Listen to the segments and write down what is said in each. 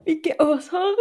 Oh, sorry.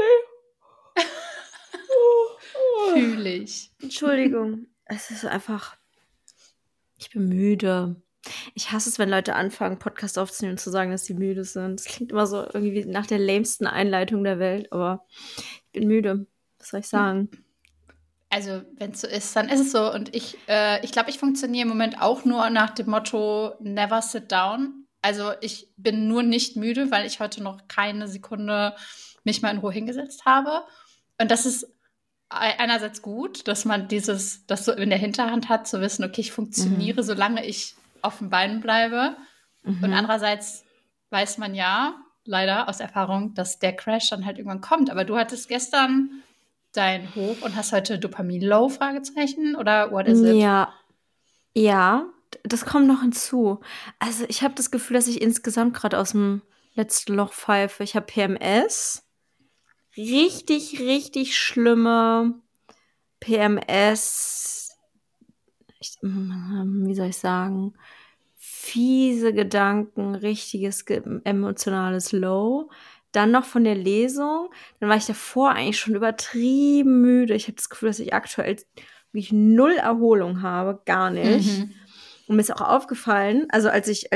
Fühle ich. Entschuldigung. Es ist einfach, ich bin müde. Ich hasse es, wenn Leute anfangen, Podcast aufzunehmen und zu sagen, dass sie müde sind. Das klingt immer so irgendwie nach der lamesten Einleitung der Welt, aber ich bin müde. Was soll ich sagen? Also, wenn es so ist, dann ist es so. Und ich glaube, ich funktioniere im Moment auch nur nach dem Motto Never sit down. Also, ich bin nur nicht müde, weil ich heute noch keine Sekunde mich mal in Ruhe hingesetzt habe. Und das ist einerseits gut, dass man das so in der Hinterhand hat, zu wissen, okay, ich funktioniere, solange ich auf den Beinen bleibe. Und andererseits weiß man ja leider aus Erfahrung, dass der Crash dann halt irgendwann kommt. Aber du hattest gestern dein Hoch und hast heute Dopamin-Low, Fragezeichen? Oder what is it? Ja, das kommt noch hinzu. Also ich habe das Gefühl, dass ich insgesamt gerade aus dem letzten Loch pfeife. Ich habe PMS. Richtig, richtig schlimme PMS. Wie soll ich sagen? Fiese Gedanken, richtiges emotionales Low. Dann noch von der Lesung. Dann war ich davor eigentlich schon übertrieben müde. Ich habe das Gefühl, dass ich aktuell wirklich null Erholung habe. Gar nicht. Und mir ist auch aufgefallen, also als ich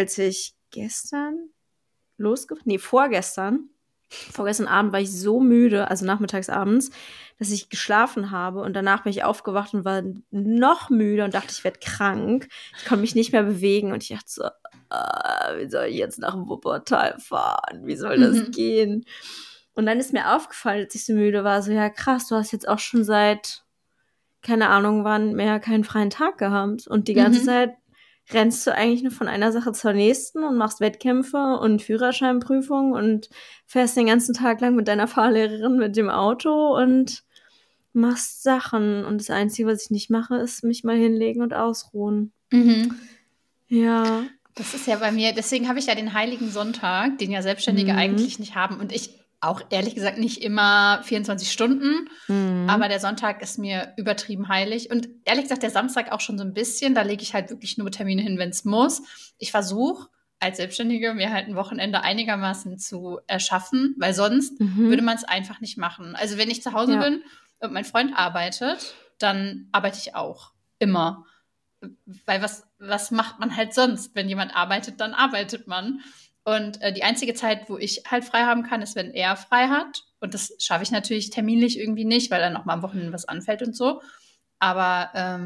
vorgestern Abend war ich so müde, also nachmittags abends, dass ich geschlafen habe und danach bin ich aufgewacht und war noch müde und dachte, ich werde krank. Ich konnte mich nicht mehr bewegen und ich dachte so, wie soll ich jetzt nach Wuppertal fahren? Wie soll das gehen? Und dann ist mir aufgefallen, als ich so müde war, so, ja krass, du hast jetzt auch schon seit, keine Ahnung wann, mehr keinen freien Tag gehabt und die ganze Zeit rennst du eigentlich nur von einer Sache zur nächsten und machst Wettkämpfe und Führerscheinprüfungen und fährst den ganzen Tag lang mit deiner Fahrlehrerin mit dem Auto und machst Sachen. Und das Einzige, was ich nicht mache, ist mich mal hinlegen und ausruhen. Ja. Das ist ja bei mir, deswegen habe ich ja den Heiligen Sonntag, den ja Selbstständige eigentlich nicht haben. Und ich auch ehrlich gesagt nicht immer 24 Stunden. Aber der Sonntag ist mir übertrieben heilig. Und ehrlich gesagt, der Samstag auch schon so ein bisschen. Da lege ich halt wirklich nur Termine hin, wenn es muss. Ich versuche als Selbstständige mir halt ein Wochenende einigermaßen zu erschaffen, weil sonst würde man es einfach nicht machen. Also wenn ich zu Hause bin und mein Freund arbeitet, dann arbeite ich auch. Immer. Weil was macht man halt sonst? Wenn jemand arbeitet, dann arbeitet man. Und die einzige Zeit, wo ich halt frei haben kann, ist, wenn er frei hat. Und das schaffe ich natürlich terminlich irgendwie nicht, weil dann noch mal am Wochenende was anfällt und so. Aber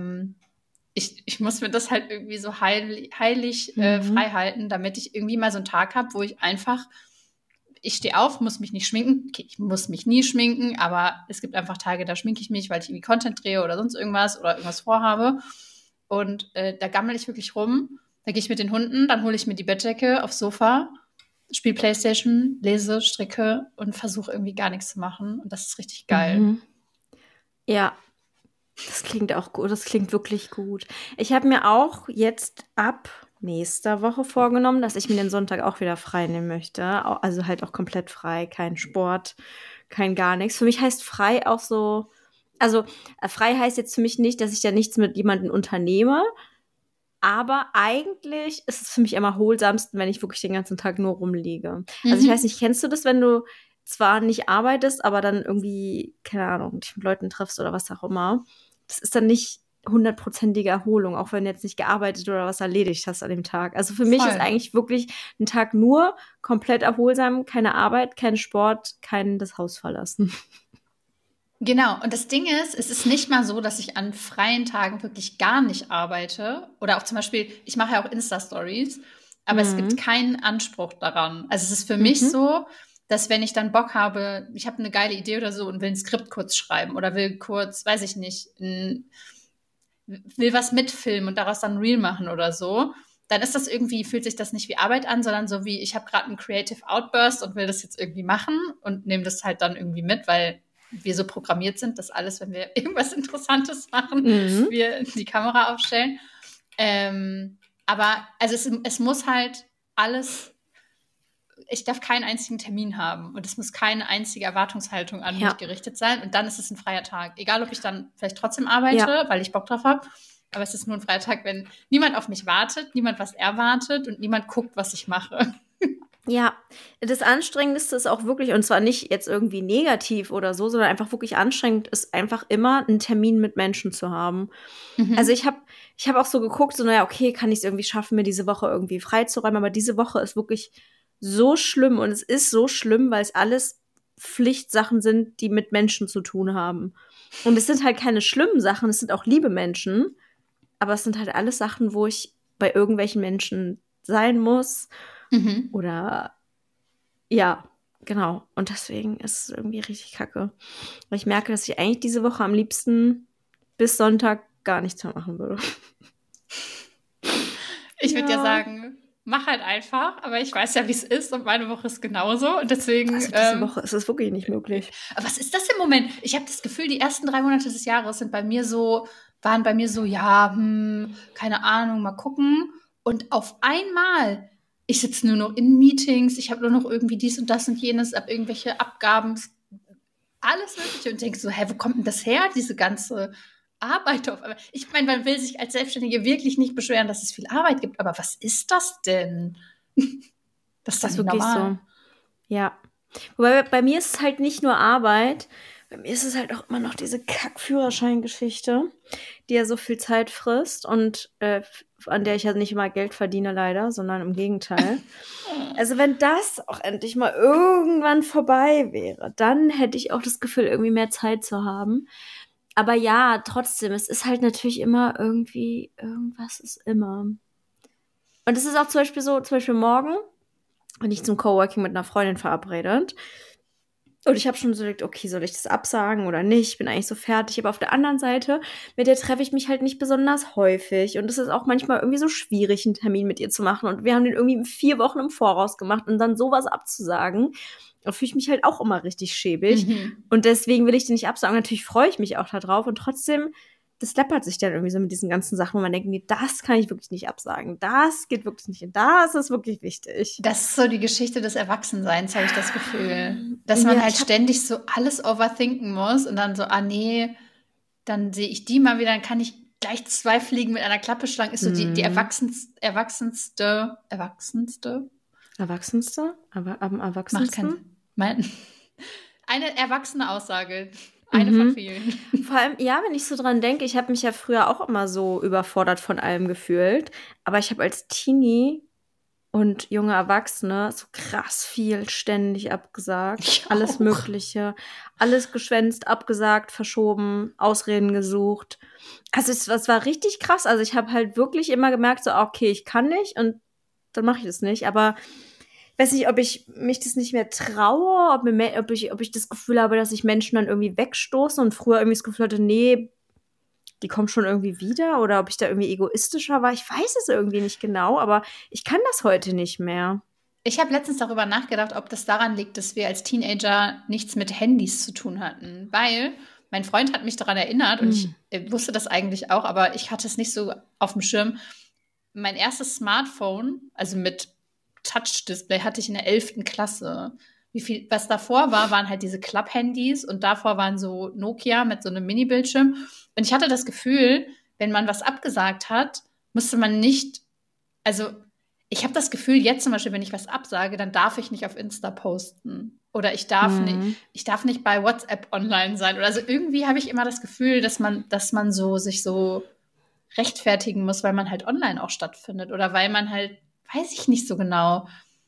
ich muss mir das halt irgendwie so heilig frei halten, damit ich irgendwie mal so einen Tag habe, wo ich einfach, ich stehe auf, muss mich nicht schminken. Okay, ich muss mich nie schminken, aber es gibt einfach Tage, da schminke ich mich, weil ich irgendwie Content drehe oder sonst irgendwas oder irgendwas vorhabe. Und da gammel ich wirklich rum. Da gehe ich mit den Hunden, dann hole ich mir die Bettdecke aufs Sofa, spiele Playstation, lese, stricke und versuche irgendwie gar nichts zu machen. Und das ist richtig geil. Ja, das klingt auch gut. Das klingt wirklich gut. Ich habe mir auch jetzt ab nächster Woche vorgenommen, dass ich mir den Sonntag auch wieder frei nehmen möchte. Also halt auch komplett frei, kein Sport, kein gar nichts. Für mich heißt frei auch so, also frei heißt jetzt für mich nicht, dass ich da nichts mit jemandem unternehme, aber eigentlich ist es für mich am erholsamsten, wenn ich wirklich den ganzen Tag nur rumliege. Also ich weiß nicht, kennst du das, wenn du zwar nicht arbeitest, aber dann irgendwie, keine Ahnung, dich mit Leuten triffst oder was auch immer? Das ist dann nicht hundertprozentige Erholung, auch wenn du jetzt nicht gearbeitet oder was erledigt hast an dem Tag. Also für mich ist eigentlich wirklich ein Tag nur komplett erholsam, keine Arbeit, kein Sport, kein das Haus verlassen. Genau, und das Ding ist, es ist nicht mal so, dass ich an freien Tagen wirklich gar nicht arbeite. Oder auch zum Beispiel, ich mache ja auch Insta-Stories, aber es gibt keinen Anspruch daran. Also es ist für mich so, dass wenn ich dann Bock habe, ich habe eine geile Idee oder so und will ein Skript kurz schreiben oder will kurz, weiß ich nicht, will was mitfilmen und daraus dann ein Reel machen oder so, dann ist das irgendwie, fühlt sich das nicht wie Arbeit an, sondern so wie, ich habe gerade einen Creative Outburst und will das jetzt irgendwie machen und nehme das halt dann irgendwie mit, weil wir so programmiert sind, dass alles, wenn wir irgendwas Interessantes machen, wir die Kamera aufstellen. Aber also es muss halt alles, ich darf keinen einzigen Termin haben und es muss keine einzige Erwartungshaltung an mich gerichtet sein und dann ist es ein freier Tag. Egal, ob ich dann vielleicht trotzdem arbeite, weil ich Bock drauf habe, aber es ist nur ein freier Tag, wenn niemand auf mich wartet, niemand was erwartet und niemand guckt, was ich mache. Ja, das Anstrengendste ist auch wirklich, und zwar nicht jetzt irgendwie negativ oder so, sondern einfach wirklich anstrengend ist einfach immer einen Termin mit Menschen zu haben. Also Mhm. ich hab auch so geguckt, so, naja, okay, kann ich es irgendwie schaffen, mir diese Woche irgendwie freizuräumen, aber diese Woche ist wirklich so schlimm und es ist so schlimm, weil es alles Pflichtsachen sind, die mit Menschen zu tun haben. Und es sind halt keine schlimmen Sachen, es sind auch liebe Menschen, aber es sind halt alles Sachen, wo ich bei irgendwelchen Menschen sein muss Mhm. oder ja, genau. Und deswegen ist es irgendwie richtig kacke. Weil ich merke, dass ich eigentlich diese Woche am liebsten bis Sonntag gar nichts mehr machen würde. Ich würde ja Ja. sagen, mach halt einfach, aber ich weiß ja, wie es ist und meine Woche ist genauso und deswegen, Also diese Woche ist es wirklich nicht möglich. aber was ist das im Moment? Ich habe das Gefühl, die ersten 3 Monate des Jahres waren bei mir so, ja, keine Ahnung, mal gucken. Und auf einmal, ich sitze nur noch in Meetings, ich habe nur noch irgendwie dies und das und jenes, ab irgendwelche Abgaben, alles Mögliche und denke so, hä, wo kommt denn das her, diese ganze Arbeit auf einmal? Ich meine, man will sich als Selbstständige wirklich nicht beschweren, dass es viel Arbeit gibt, aber was ist das denn? Das ist Das doch ist nicht wirklich normal. so. Ja. Wobei bei mir ist es halt nicht nur Arbeit, bei mir ist es halt auch immer noch diese Kack-Führerschein-Geschichte, die ja so viel Zeit frisst und an der ich ja nicht immer Geld verdiene, leider, sondern im Gegenteil. Also wenn das auch endlich mal irgendwann vorbei wäre, dann hätte ich auch das Gefühl, irgendwie mehr Zeit zu haben. Aber ja, trotzdem, es ist halt natürlich immer irgendwie, irgendwas ist immer. Und es ist auch zum Beispiel so, zum Beispiel morgen bin ich zum Coworking mit einer Freundin verabredet. Und ich habe schon so gedacht, okay, soll ich das absagen oder nicht? Ich bin eigentlich so fertig. Aber auf der anderen Seite, mit der treffe ich mich halt nicht besonders häufig. Und es ist auch manchmal irgendwie so schwierig, einen Termin mit ihr zu machen. Und wir haben den irgendwie 4 Wochen im Voraus gemacht und dann sowas abzusagen. Da fühle ich mich halt auch immer richtig schäbig. Mhm. Und deswegen will ich den nicht absagen. Natürlich freue ich mich auch darauf. Und trotzdem, das läppert sich dann irgendwie so mit diesen ganzen Sachen, wo man denkt, nee, das kann ich wirklich nicht absagen. Das geht wirklich nicht. Und das ist wirklich wichtig. Das ist so die Geschichte des Erwachsenseins, habe ich das Gefühl. Dass man Ja, halt ich habe ständig so alles overthinken muss und dann so, ah nee, dann sehe ich die mal wieder, dann kann ich gleich 2 Fliegen mit einer Klappe schlagen. Ist so die erwachsenste, Erwachsenste? Aber am macht keinen erwachsensten? Sinn. Eine erwachsene Aussage. Eine von Mhm. vielen. Vor allem, ja, wenn ich so dran denke, ich habe mich ja früher auch immer so überfordert von allem gefühlt. Aber ich habe als Teenie und junge Erwachsene so krass viel ständig abgesagt. Ich Alles auch. Mögliche. Alles geschwänzt, abgesagt, verschoben, Ausreden gesucht. Also es war richtig krass. Also ich habe halt wirklich immer gemerkt, so, okay, ich kann nicht und dann mache ich das nicht. Aber ich weiß nicht, ob ich mich das nicht mehr traue, ob ich das Gefühl habe, dass ich Menschen dann irgendwie wegstoße und früher irgendwie das Gefühl hatte, nee, die kommen schon irgendwie wieder oder ob ich da irgendwie egoistischer war. Ich weiß es irgendwie nicht genau, aber ich kann das heute nicht mehr. Ich habe letztens darüber nachgedacht, ob das daran liegt, dass wir als Teenager nichts mit Handys zu tun hatten. Weil mein Freund hat mich daran erinnert und Hm. ich wusste das eigentlich auch, aber ich hatte es nicht so auf dem Schirm. Mein erstes Smartphone, also mit Touch-Display, hatte ich in der 11. Klasse. Was davor war, waren halt diese Klapp-Handys und davor waren so Nokia mit so einem Mini-Bildschirm. Und ich hatte das Gefühl, wenn man was abgesagt hat, musste man nicht, also ich habe das Gefühl, jetzt zum Beispiel, wenn ich was absage, dann darf ich nicht auf Insta posten. Oder Hm. ich darf nicht bei WhatsApp online sein. Oder also irgendwie habe ich immer das Gefühl, dass man so sich so rechtfertigen muss, weil man halt online auch stattfindet. Oder weil man halt, weiß ich nicht so genau.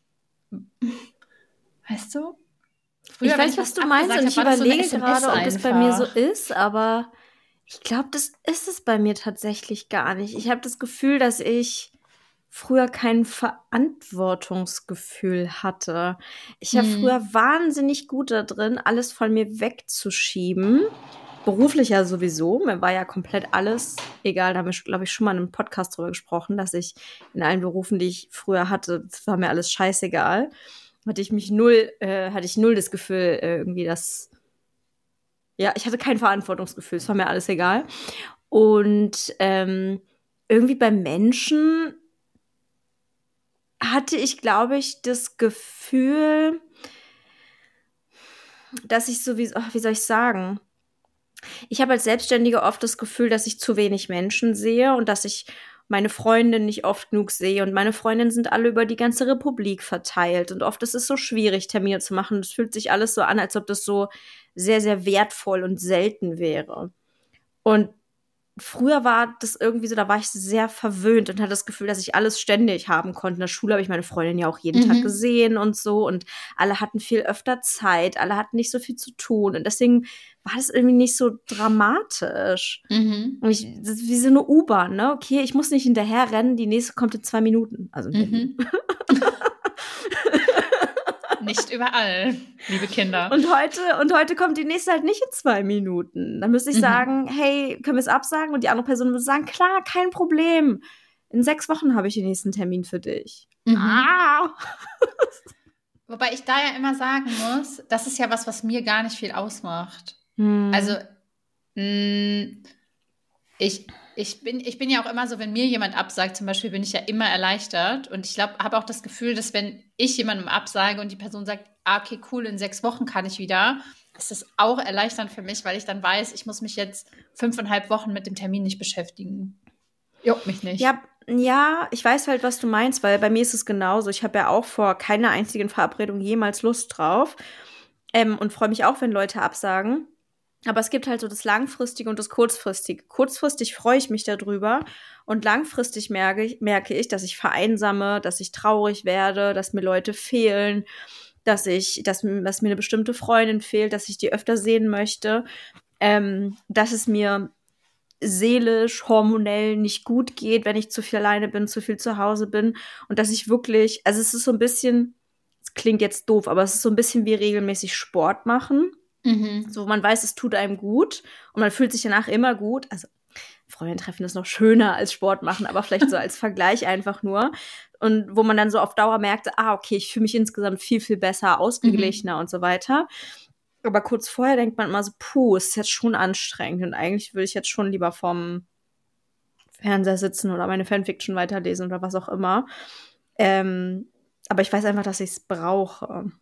Weißt du? Ich Früher, wenn weiß, ich was was du meinst abgesagt und habe, ich war das so eine überlege SMS gerade, ob das bei mir so einfach. ist, aber ich glaube, das ist es bei mir tatsächlich gar nicht. Ich habe das Gefühl, dass ich früher kein Verantwortungsgefühl hatte. Ich war früher Hm. wahnsinnig gut da drin, alles von mir wegzuschieben. Beruflich ja sowieso. Mir war ja komplett alles egal. Da haben wir, glaube ich, schon mal in einem Podcast drüber gesprochen, dass ich in allen Berufen, die ich früher hatte, das war mir alles scheißegal. Hatte ich null das Gefühl, irgendwie, dass, ja, ich hatte kein Verantwortungsgefühl. Es war mir alles egal. Und irgendwie bei Menschen hatte ich, glaube ich, das Gefühl, dass ich so wie soll ich sagen? Ich habe als Selbstständige oft das Gefühl, dass ich zu wenig Menschen sehe und dass ich meine Freundin nicht oft genug sehe und meine Freundinnen sind alle über die ganze Republik verteilt und oft ist es so schwierig, Termine zu machen. Es fühlt sich alles so an, als ob das so sehr, sehr wertvoll und selten wäre. Und früher war das irgendwie so, da war ich sehr verwöhnt und hatte das Gefühl, dass ich alles ständig haben konnte. In der Schule habe ich meine Freundin ja auch jeden Tag gesehen und so. Und alle hatten viel öfter Zeit, alle hatten nicht so viel zu tun. Und deswegen war das irgendwie nicht so dramatisch. Und das ist wie so eine U-Bahn, ne? Okay, ich muss nicht hinterher rennen, die nächste kommt in 2 Minuten. Also Nicht überall, liebe Kinder. Und heute kommt die nächste halt nicht in 2 Minuten. Dann müsste ich sagen, hey, können wir es absagen? Und die andere Person würde sagen, klar, kein Problem. In 6 Wochen habe ich den nächsten Termin für dich. Wobei ich da ja immer sagen muss, das ist ja was mir gar nicht viel ausmacht. Also, ich bin ja auch immer so, wenn mir jemand absagt, zum Beispiel, bin ich ja immer erleichtert. Und ich glaube, habe auch das Gefühl, dass wenn ich jemandem absage und die Person sagt, okay, cool, in 6 Wochen kann ich wieder, ist das auch erleichternd für mich, weil ich dann weiß, ich muss mich jetzt 5,5 Wochen mit dem Termin nicht beschäftigen. Juckt mich nicht. Ja, ich weiß halt, was du meinst, weil bei mir ist es genauso. Ich habe ja auch vor keiner einzigen Verabredung jemals Lust drauf und freue mich auch, wenn Leute absagen. Aber es gibt halt so das Langfristige und das Kurzfristige. Kurzfristig freue ich mich darüber und langfristig merke ich, dass ich vereinsame, dass ich traurig werde, dass mir Leute fehlen, dass mir eine bestimmte Freundin fehlt, dass ich die öfter sehen möchte, dass es mir seelisch, hormonell nicht gut geht, wenn ich zu viel alleine bin, zu viel zu Hause bin und dass ich wirklich, also es ist so ein bisschen, es klingt jetzt doof, aber es ist so ein bisschen wie regelmäßig Sport machen. So, man weiß, es tut einem gut und man fühlt sich danach immer gut. Also, Freundentreffen ist noch schöner als Sport machen, aber vielleicht so als Vergleich einfach nur. Und wo man dann so auf Dauer merkte, okay, ich fühle mich insgesamt viel, viel besser, ausgeglichener und so weiter. Aber kurz vorher denkt man immer so, es ist jetzt schon anstrengend und eigentlich würde ich jetzt schon lieber vorm Fernseher sitzen oder meine Fanfiction weiterlesen oder was auch immer. Aber ich weiß einfach, dass ich es brauche.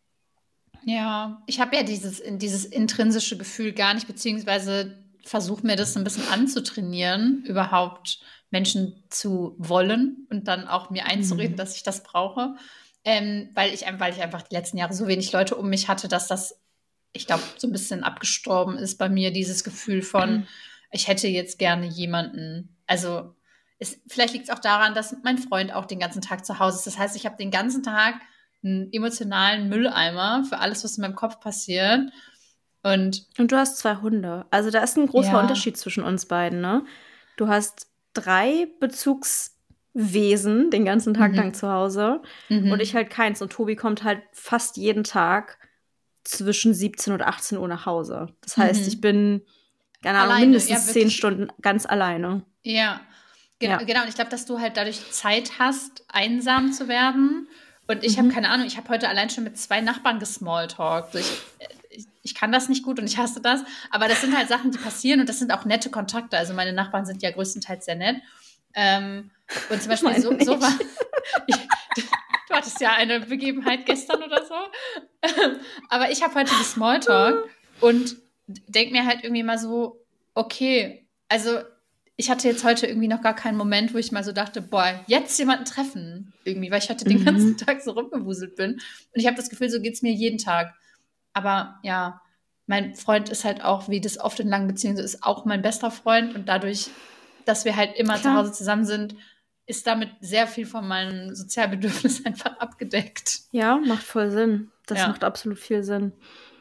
Ja, ich habe ja dieses intrinsische Gefühl gar nicht, beziehungsweise versuche mir das ein bisschen anzutrainieren, überhaupt Menschen zu wollen und dann auch mir einzureden, dass ich das brauche. Weil ich einfach die letzten Jahre so wenig Leute um mich hatte, dass das, ich glaube, so ein bisschen abgestorben ist bei mir, dieses Gefühl von, ich hätte jetzt gerne jemanden. Also vielleicht liegt es auch daran, dass mein Freund auch den ganzen Tag zu Hause ist. Das heißt, ich habe den ganzen Tag einen emotionalen Mülleimer für alles, was in meinem Kopf passiert. Und du hast 2 Hunde. Also da ist ein großer Unterschied zwischen uns beiden, ne? Du hast 3 Bezugswesen den ganzen Tag lang zu Hause und ich halt keins. Und Tobi kommt halt fast jeden Tag zwischen 17 und 18 Uhr nach Hause. Das heißt, ich bin, keine Ahnung, mindestens 10 Stunden ganz alleine. Ja, genau. Und ich glaube, dass du halt dadurch Zeit hast, einsam zu werden. Und ich habe keine Ahnung, ich habe heute allein schon mit 2 Nachbarn gesmalltalkt. Ich kann das nicht gut und ich hasse das. Aber das sind halt Sachen, die passieren und das sind auch nette Kontakte. Also meine Nachbarn sind ja größtenteils sehr nett. Und zum Beispiel so war... Du hattest ja eine Begebenheit gestern oder so. Aber ich habe heute gesmalltalkt und denke mir halt irgendwie mal so, okay, also ich hatte jetzt heute irgendwie noch gar keinen Moment, wo ich mal so dachte, boah, jetzt jemanden treffen. Irgendwie, weil ich heute den ganzen Tag so rumgewuselt bin. Und ich habe das Gefühl, so geht's mir jeden Tag. Aber ja, mein Freund ist halt auch, wie das oft in langen Beziehungen so ist, auch mein bester Freund. Und dadurch, dass wir halt immer zu Hause zusammen sind, ist damit sehr viel von meinem Sozialbedürfnis einfach abgedeckt. Ja, macht voll Sinn. Das macht absolut viel Sinn.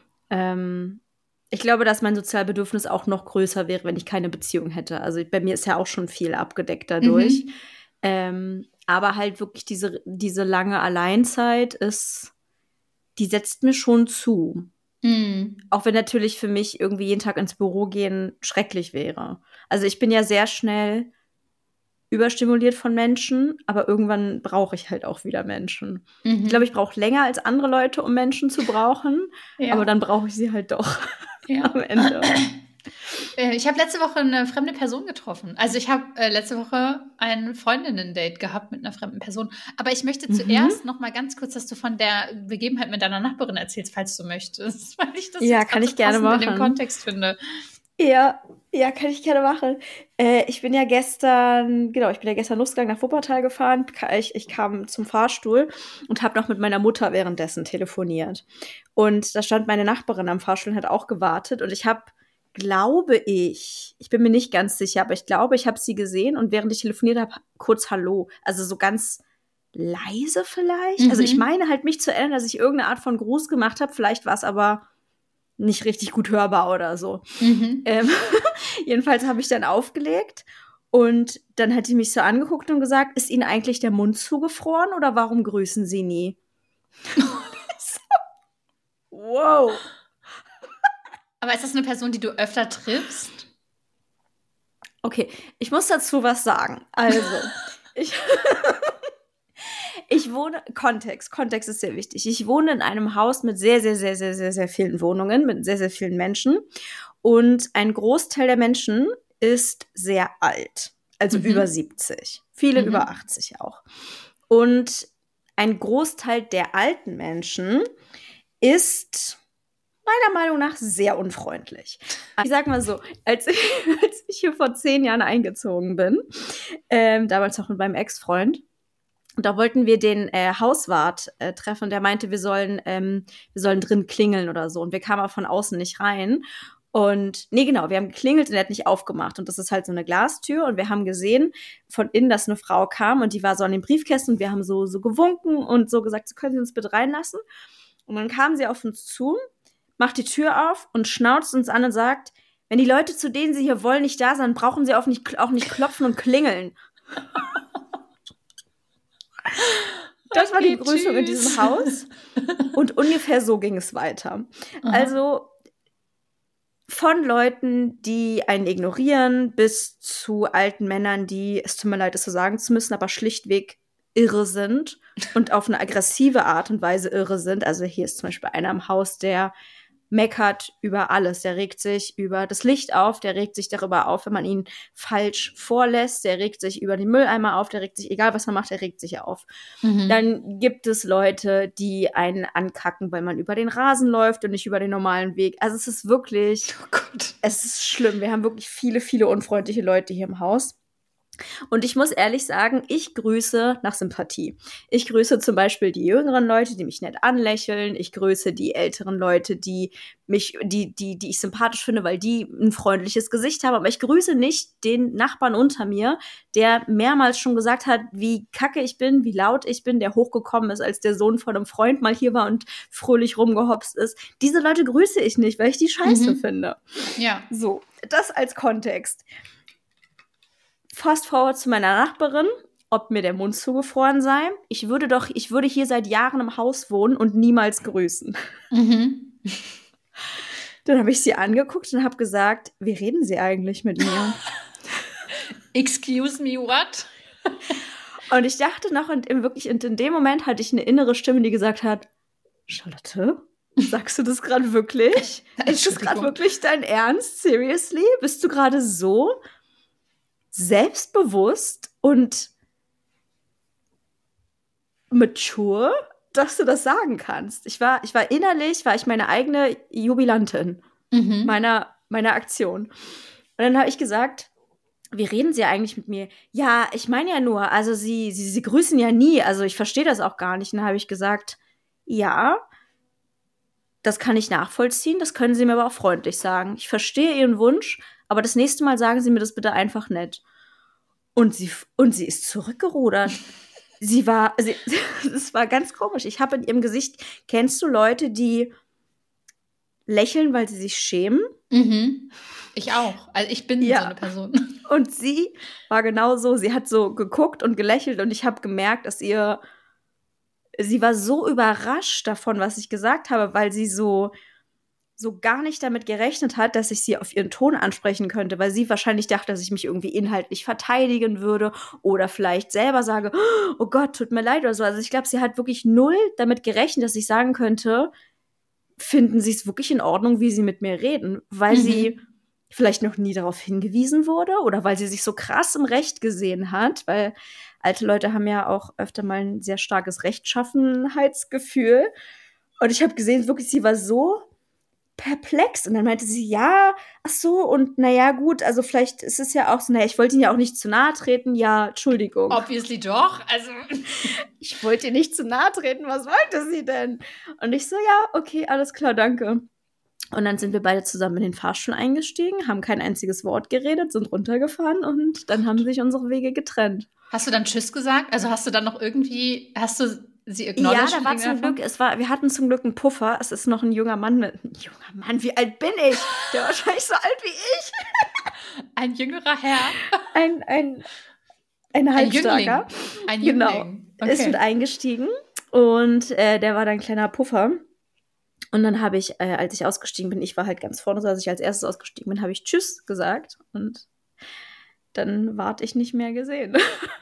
Ich glaube, dass mein Sozialbedürfnis auch noch größer wäre, wenn ich keine Beziehung hätte. Also bei mir ist ja auch schon viel abgedeckt dadurch. Aber halt wirklich diese lange Alleinzeit die setzt mir schon zu. Auch wenn natürlich für mich irgendwie jeden Tag ins Büro gehen schrecklich wäre. Also ich bin ja sehr schnell überstimuliert von Menschen, aber irgendwann brauche ich halt auch wieder Menschen. Ich glaube, ich brauche länger als andere Leute, um Menschen zu brauchen, aber dann brauche ich sie halt doch am Ende. Ich habe letzte Woche eine fremde Person getroffen. Also ich habe letzte Woche ein Freundinnen-Date gehabt mit einer fremden Person. Aber ich möchte zuerst noch mal ganz kurz, dass du von der Begebenheit mit deiner Nachbarin erzählst, falls du möchtest. Weil ich das kann ich gerne machen. In dem Kontext finde. Ja, ja, kann ich gerne machen. Ich bin ja gestern losgegangen nach Wuppertal gefahren. Ich kam zum Fahrstuhl und habe noch mit meiner Mutter währenddessen telefoniert. Und da stand meine Nachbarin am Fahrstuhl und hat auch gewartet. Und ich bin mir nicht ganz sicher, aber ich glaube, ich habe sie gesehen und während ich telefoniert habe, kurz Hallo. Also so ganz leise vielleicht. Also ich meine halt mich zu erinnern, dass ich irgendeine Art von Gruß gemacht habe. Vielleicht war es aber nicht richtig gut hörbar oder so. Jedenfalls habe ich dann aufgelegt und dann hat sie mich so angeguckt und gesagt, ist Ihnen eigentlich der Mund zugefroren oder warum grüßen Sie nie? Wow. Aber ist das eine Person, die du öfter triffst? Okay, ich muss dazu was sagen. Also, ich, ich wohne, Kontext ist sehr wichtig. Ich wohne in einem Haus mit sehr, sehr, sehr, sehr, sehr, sehr vielen Wohnungen, mit sehr, sehr vielen Menschen. Und ein Großteil der Menschen ist sehr alt, also über 70. Viele über 80 auch. Und ein Großteil der alten Menschen ist meiner Meinung nach sehr unfreundlich. Ich sag mal so, als ich hier vor 10 Jahren eingezogen bin, damals noch mit meinem Ex-Freund, und da wollten wir den Hauswart treffen. Der meinte, wir sollen drin klingeln oder so. Und wir kamen aber von außen nicht rein. Und nee, genau, wir haben geklingelt und er hat nicht aufgemacht. Und das ist halt so eine Glastür. Und wir haben gesehen von innen, dass eine Frau kam und die war so an den Briefkästen. Und wir haben so gewunken und so gesagt, so können Sie uns bitte reinlassen. Und dann kam sie auf uns zu, macht die Tür auf und schnauzt uns an und sagt, wenn die Leute, zu denen Sie hier wollen, nicht da sind, brauchen Sie auch nicht klopfen und klingeln. Das war die Begrüßung in diesem Haus. Und ungefähr so ging es weiter. Aha. Also von Leuten, die einen ignorieren, bis zu alten Männern, die, es tut mir leid, es so sagen zu müssen, aber schlichtweg irre sind und auf eine aggressive Art und Weise irre sind. Also hier ist zum Beispiel einer im Haus, der meckert über alles. Der regt sich über das Licht auf, der regt sich darüber auf, wenn man ihn falsch vorlässt, der regt sich über den Mülleimer auf, der regt sich, egal was man macht, der regt sich auf. Dann gibt es Leute, die einen ankacken, weil man über den Rasen läuft und nicht über den normalen Weg. Also es ist wirklich, es ist schlimm. Wir haben wirklich viele, viele unfreundliche Leute hier im Haus. Und ich muss ehrlich sagen, ich grüße nach Sympathie. Ich grüße zum Beispiel die jüngeren Leute, die mich nett anlächeln. Ich grüße die älteren Leute, die ich sympathisch finde, weil die ein freundliches Gesicht haben. Aber ich grüße nicht den Nachbarn unter mir, der mehrmals schon gesagt hat, wie kacke ich bin, wie laut ich bin, der hochgekommen ist, als der Sohn von einem Freund mal hier war und fröhlich rumgehopst ist. Diese Leute grüße ich nicht, weil ich die scheiße finde. Ja. So, das als Kontext. Fast forward zu meiner Nachbarin, ob mir der Mund zugefroren sei. Ich würde hier seit Jahren im Haus wohnen und niemals grüßen. Dann habe ich sie angeguckt und habe gesagt, wie reden Sie eigentlich mit mir? Excuse me, what? Und ich dachte noch, und in dem Moment hatte ich eine innere Stimme, die gesagt hat, Charlotte, sagst du das gerade wirklich? Ist das gerade wirklich dein Ernst? Seriously? Bist du gerade so selbstbewusst und mature, dass du das sagen kannst? Ich war innerlich meine eigene Jubilantin meiner Aktion. Und dann habe ich gesagt, wie reden Sie eigentlich mit mir? Ja, ich meine ja nur, also Sie grüßen ja nie, also ich verstehe das auch gar nicht. Und dann habe ich gesagt, ja, das kann ich nachvollziehen, das können Sie mir aber auch freundlich sagen. Ich verstehe Ihren Wunsch, aber das nächste Mal sagen Sie mir das bitte einfach nett. Und sie ist zurückgerudert. Es war ganz komisch. Ich habe in ihrem Gesicht, kennst du Leute, die lächeln, weil sie sich schämen? Ich auch. Also ich bin so eine Person. Und sie war genau so. Sie hat so geguckt und gelächelt und ich habe gemerkt, dass sie war so überrascht davon, was ich gesagt habe, weil sie so gar nicht damit gerechnet hat, dass ich sie auf ihren Ton ansprechen könnte, weil sie wahrscheinlich dachte, dass ich mich irgendwie inhaltlich verteidigen würde oder vielleicht selber sage, oh Gott, tut mir leid oder so. Also ich glaube, sie hat wirklich null damit gerechnet, dass ich sagen könnte, finden Sie es wirklich in Ordnung, wie Sie mit mir reden, weil sie vielleicht noch nie darauf hingewiesen wurde oder weil sie sich so krass im Recht gesehen hat, weil alte Leute haben ja auch öfter mal ein sehr starkes Rechtschaffenheitsgefühl. Und ich habe gesehen, wirklich, sie war so perplex. Und dann meinte sie, ja, ach so, und naja, gut, also vielleicht ist es ja auch so, naja, ich wollte Ihnen ja auch nicht zu nahe treten, ja, Entschuldigung. Obviously doch, also. Ich wollte ihr nicht zu nahe treten, was wollte sie denn? Und ich so, ja, okay, alles klar, danke. Und dann sind wir beide zusammen in den Fahrstuhl eingestiegen, haben kein einziges Wort geredet, sind runtergefahren und dann haben sich unsere Wege getrennt. Hast du dann Tschüss gesagt? Also hast du dann noch irgendwie, hast du sie acknowledged? Ja, da war zum Glück, wir hatten zum Glück einen Puffer. Es ist noch ein junger Mann wie alt bin ich? Der war wahrscheinlich so alt wie ich. Ein jüngerer Herr. Ein Halbstarker. Ein Jüngling. Genau. Okay. Ist mit eingestiegen und der war dann ein kleiner Puffer. Und dann habe ich, als ich ausgestiegen bin, ich war halt ganz vorne, so als ich als erstes ausgestiegen bin, habe ich Tschüss gesagt und dann ward ich nicht mehr gesehen.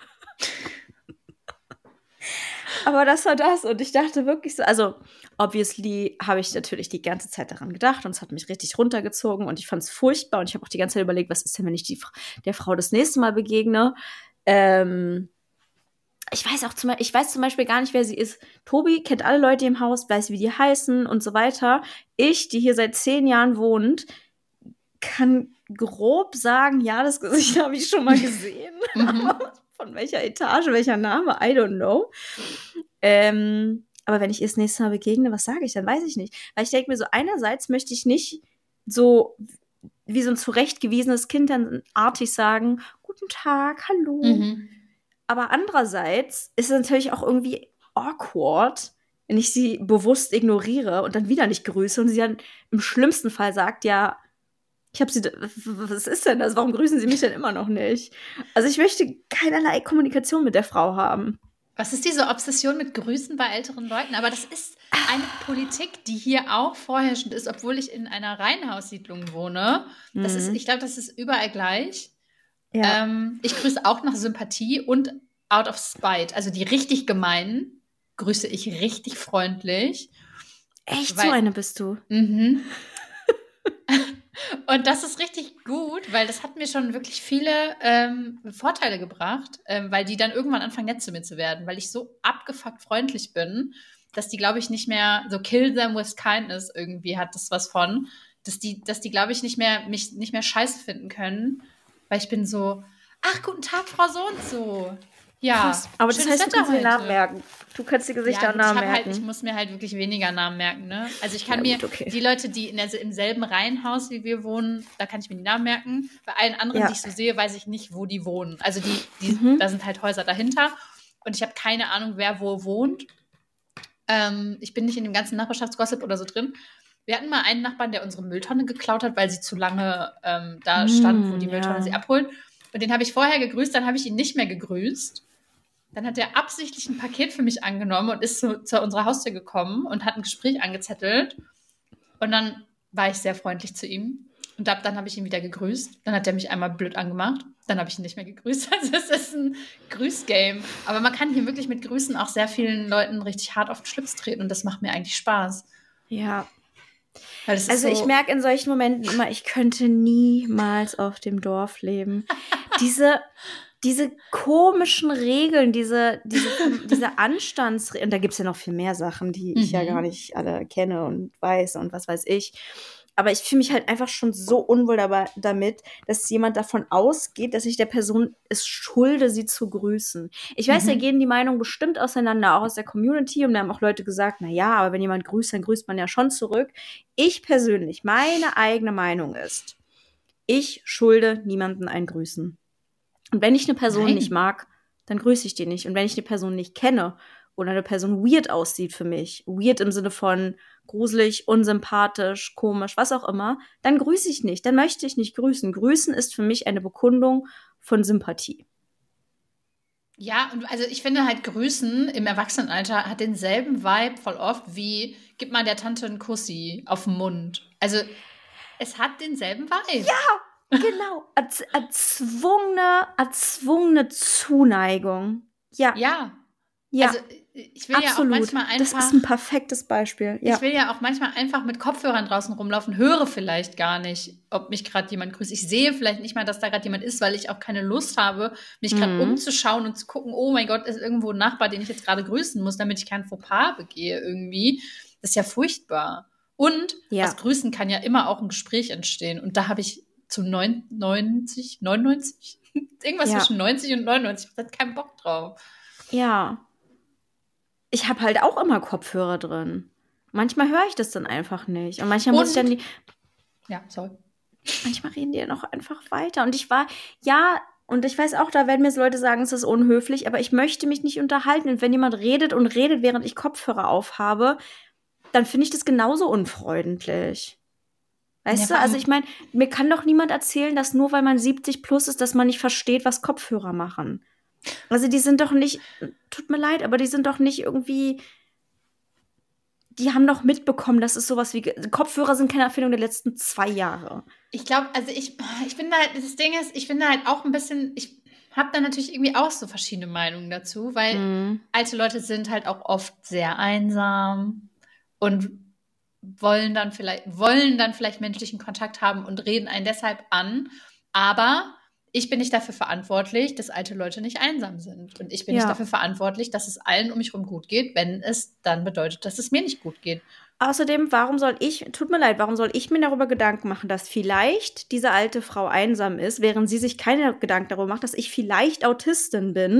Aber das war das und ich dachte wirklich so, also obviously habe ich natürlich die ganze Zeit daran gedacht und es hat mich richtig runtergezogen und ich fand es furchtbar und ich habe auch die ganze Zeit überlegt, was ist denn, wenn ich der Frau das nächste Mal begegne? Ich weiß zum Beispiel gar nicht, wer sie ist. Tobi kennt alle Leute im Haus, weiß, wie die heißen und so weiter. Ich, die hier seit 10 Jahren wohnt, kann grob sagen, ja, das Gesicht habe ich schon mal gesehen. Aber von welcher Etage, welcher Name, I don't know. Aber wenn ich ihr das nächste Mal begegne, was sage ich dann? Weiß ich nicht. Weil ich denke mir so, einerseits möchte ich nicht so wie so ein zurechtgewiesenes Kind dann artig sagen, guten Tag, hallo. Aber andererseits ist es natürlich auch irgendwie awkward, wenn ich sie bewusst ignoriere und dann wieder nicht grüße und sie dann im schlimmsten Fall sagt, ja, ich habe sie, was ist denn das? Warum grüßen Sie mich denn immer noch nicht? Also ich möchte keinerlei Kommunikation mit der Frau haben. Was ist diese Obsession mit Grüßen bei älteren Leuten? Aber das ist eine Politik, die hier auch vorherrschend ist, obwohl ich in einer Reihenhaussiedlung wohne. Das ist, ich glaube, das ist überall gleich. Ja. Ich grüße auch nach Sympathie und out of spite. Also die richtig gemeinen grüße ich richtig freundlich. Echt? So eine bist du? Und das ist richtig gut, weil das hat mir schon wirklich viele Vorteile gebracht, weil die dann irgendwann anfangen, nett zu mir zu werden, weil ich so abgefuckt freundlich bin, dass die, glaube ich, nicht mehr so kill them with kindness irgendwie hat das was von, dass die glaube ich, mich nicht mehr scheiße finden können, weil ich bin so, ach, guten Tag, Frau so und so. Ja, krass. Aber das heißt, du kannst dir Namen merken. Du kannst die Gesichter und Namen merken. Ich muss mir halt wirklich weniger Namen merken, ne? Also ich kann die Leute, die im selben Reihenhaus wie wir wohnen, da kann ich mir die Namen merken. Bei allen anderen, die ich so sehe, weiß ich nicht, wo die wohnen. Also da sind halt Häuser dahinter und ich habe keine Ahnung, wer wo wohnt. Ich bin nicht in dem ganzen Nachbarschaftsgossip oder so drin. Wir hatten mal einen Nachbarn, der unsere Mülltonne geklaut hat, weil sie zu lange da stand, wo die Mülltonne sie abholt. Und den habe ich vorher gegrüßt, dann habe ich ihn nicht mehr gegrüßt. Dann hat er absichtlich ein Paket für mich angenommen und ist zu unserer Haustür gekommen und hat ein Gespräch angezettelt. Und dann war ich sehr freundlich zu ihm. Und dann habe ich ihn wieder gegrüßt. Dann hat er mich einmal blöd angemacht. Dann habe ich ihn nicht mehr gegrüßt. Also es ist ein Grüßgame. Aber man kann hier wirklich mit Grüßen auch sehr vielen Leuten richtig hart auf den Schlips treten. Und das macht mir eigentlich Spaß. Ja. Also ich merke in solchen Momenten immer, ich könnte niemals auf dem Dorf leben. Diese komischen Regeln, diese Anstandsregeln, und da gibt es ja noch viel mehr Sachen, die ich ja gar nicht alle kenne und weiß und was weiß ich. Aber ich fühle mich halt einfach schon so unwohl damit, dass jemand davon ausgeht, dass ich der Person es schulde, sie zu grüßen. Ich weiß, da gehen die Meinungen bestimmt auseinander, auch aus der Community. Und da haben auch Leute gesagt, na ja, aber wenn jemand grüßt, dann grüßt man ja schon zurück. Ich persönlich, meine eigene Meinung ist, ich schulde niemanden ein Grüßen. Und wenn ich eine Person nicht mag, dann grüße ich die nicht. Und wenn ich eine Person nicht kenne oder eine Person weird aussieht für mich, weird im Sinne von gruselig, unsympathisch, komisch, was auch immer, dann grüße ich nicht. Dann möchte ich nicht grüßen. Grüßen ist für mich eine Bekundung von Sympathie. Ja, und also ich finde halt, Grüßen im Erwachsenenalter hat denselben Vibe voll oft wie, gib mal der Tante einen Kussi auf den Mund. Also es hat denselben Vibe. Ja! Genau, erzwungene Zuneigung. Ja. Ja. Also ich will absolut. Ja auch manchmal einfach. Das ist ein perfektes Beispiel. Ja. Ich will ja auch manchmal einfach mit Kopfhörern draußen rumlaufen, höre vielleicht gar nicht, ob mich gerade jemand grüßt. Ich sehe vielleicht nicht mal, dass da gerade jemand ist, weil ich auch keine Lust habe, mich gerade umzuschauen und zu gucken, oh mein Gott, ist irgendwo ein Nachbar, den ich jetzt gerade grüßen muss, damit ich keinen Fauxpas begehe irgendwie. Das ist ja furchtbar. Und aus Grüßen kann ja immer auch ein Gespräch entstehen. Und da habe ich zu 99, irgendwas zwischen 90 und 99, ich hatte keinen Bock drauf. Ja. Ich habe halt auch immer Kopfhörer drin. Manchmal höre ich das dann einfach nicht. Und manchmal muss ich dann Ja, sorry. Manchmal reden die ja noch einfach weiter. Und ich weiß auch, da werden mir so Leute sagen, es ist unhöflich, aber ich möchte mich nicht unterhalten. Und wenn jemand redet, während ich Kopfhörer aufhabe, dann finde ich das genauso unfreundlich. Weißt du? Also ich meine, mir kann doch niemand erzählen, dass nur weil man 70 plus ist, dass man nicht versteht, was Kopfhörer machen. Also die sind doch nicht, tut mir leid, aber die sind doch nicht irgendwie, die haben doch mitbekommen, dass es sowas wie, Kopfhörer sind keine Erfindung der letzten 2 Jahre. Ich glaube, also ich bin da, das Ding ist, ich bin da halt auch ein bisschen, ich habe da natürlich irgendwie auch so verschiedene Meinungen dazu, weil alte Leute sind halt auch oft sehr einsam und wollen dann vielleicht menschlichen Kontakt haben und reden einen deshalb an, aber ich bin nicht dafür verantwortlich, dass alte Leute nicht einsam sind. Und ich bin nicht dafür verantwortlich, dass es allen um mich herum gut geht, wenn es dann bedeutet, dass es mir nicht gut geht. Außerdem, warum soll ich mir darüber Gedanken machen, dass vielleicht diese alte Frau einsam ist, während sie sich keine Gedanken darüber macht, dass ich vielleicht Autistin bin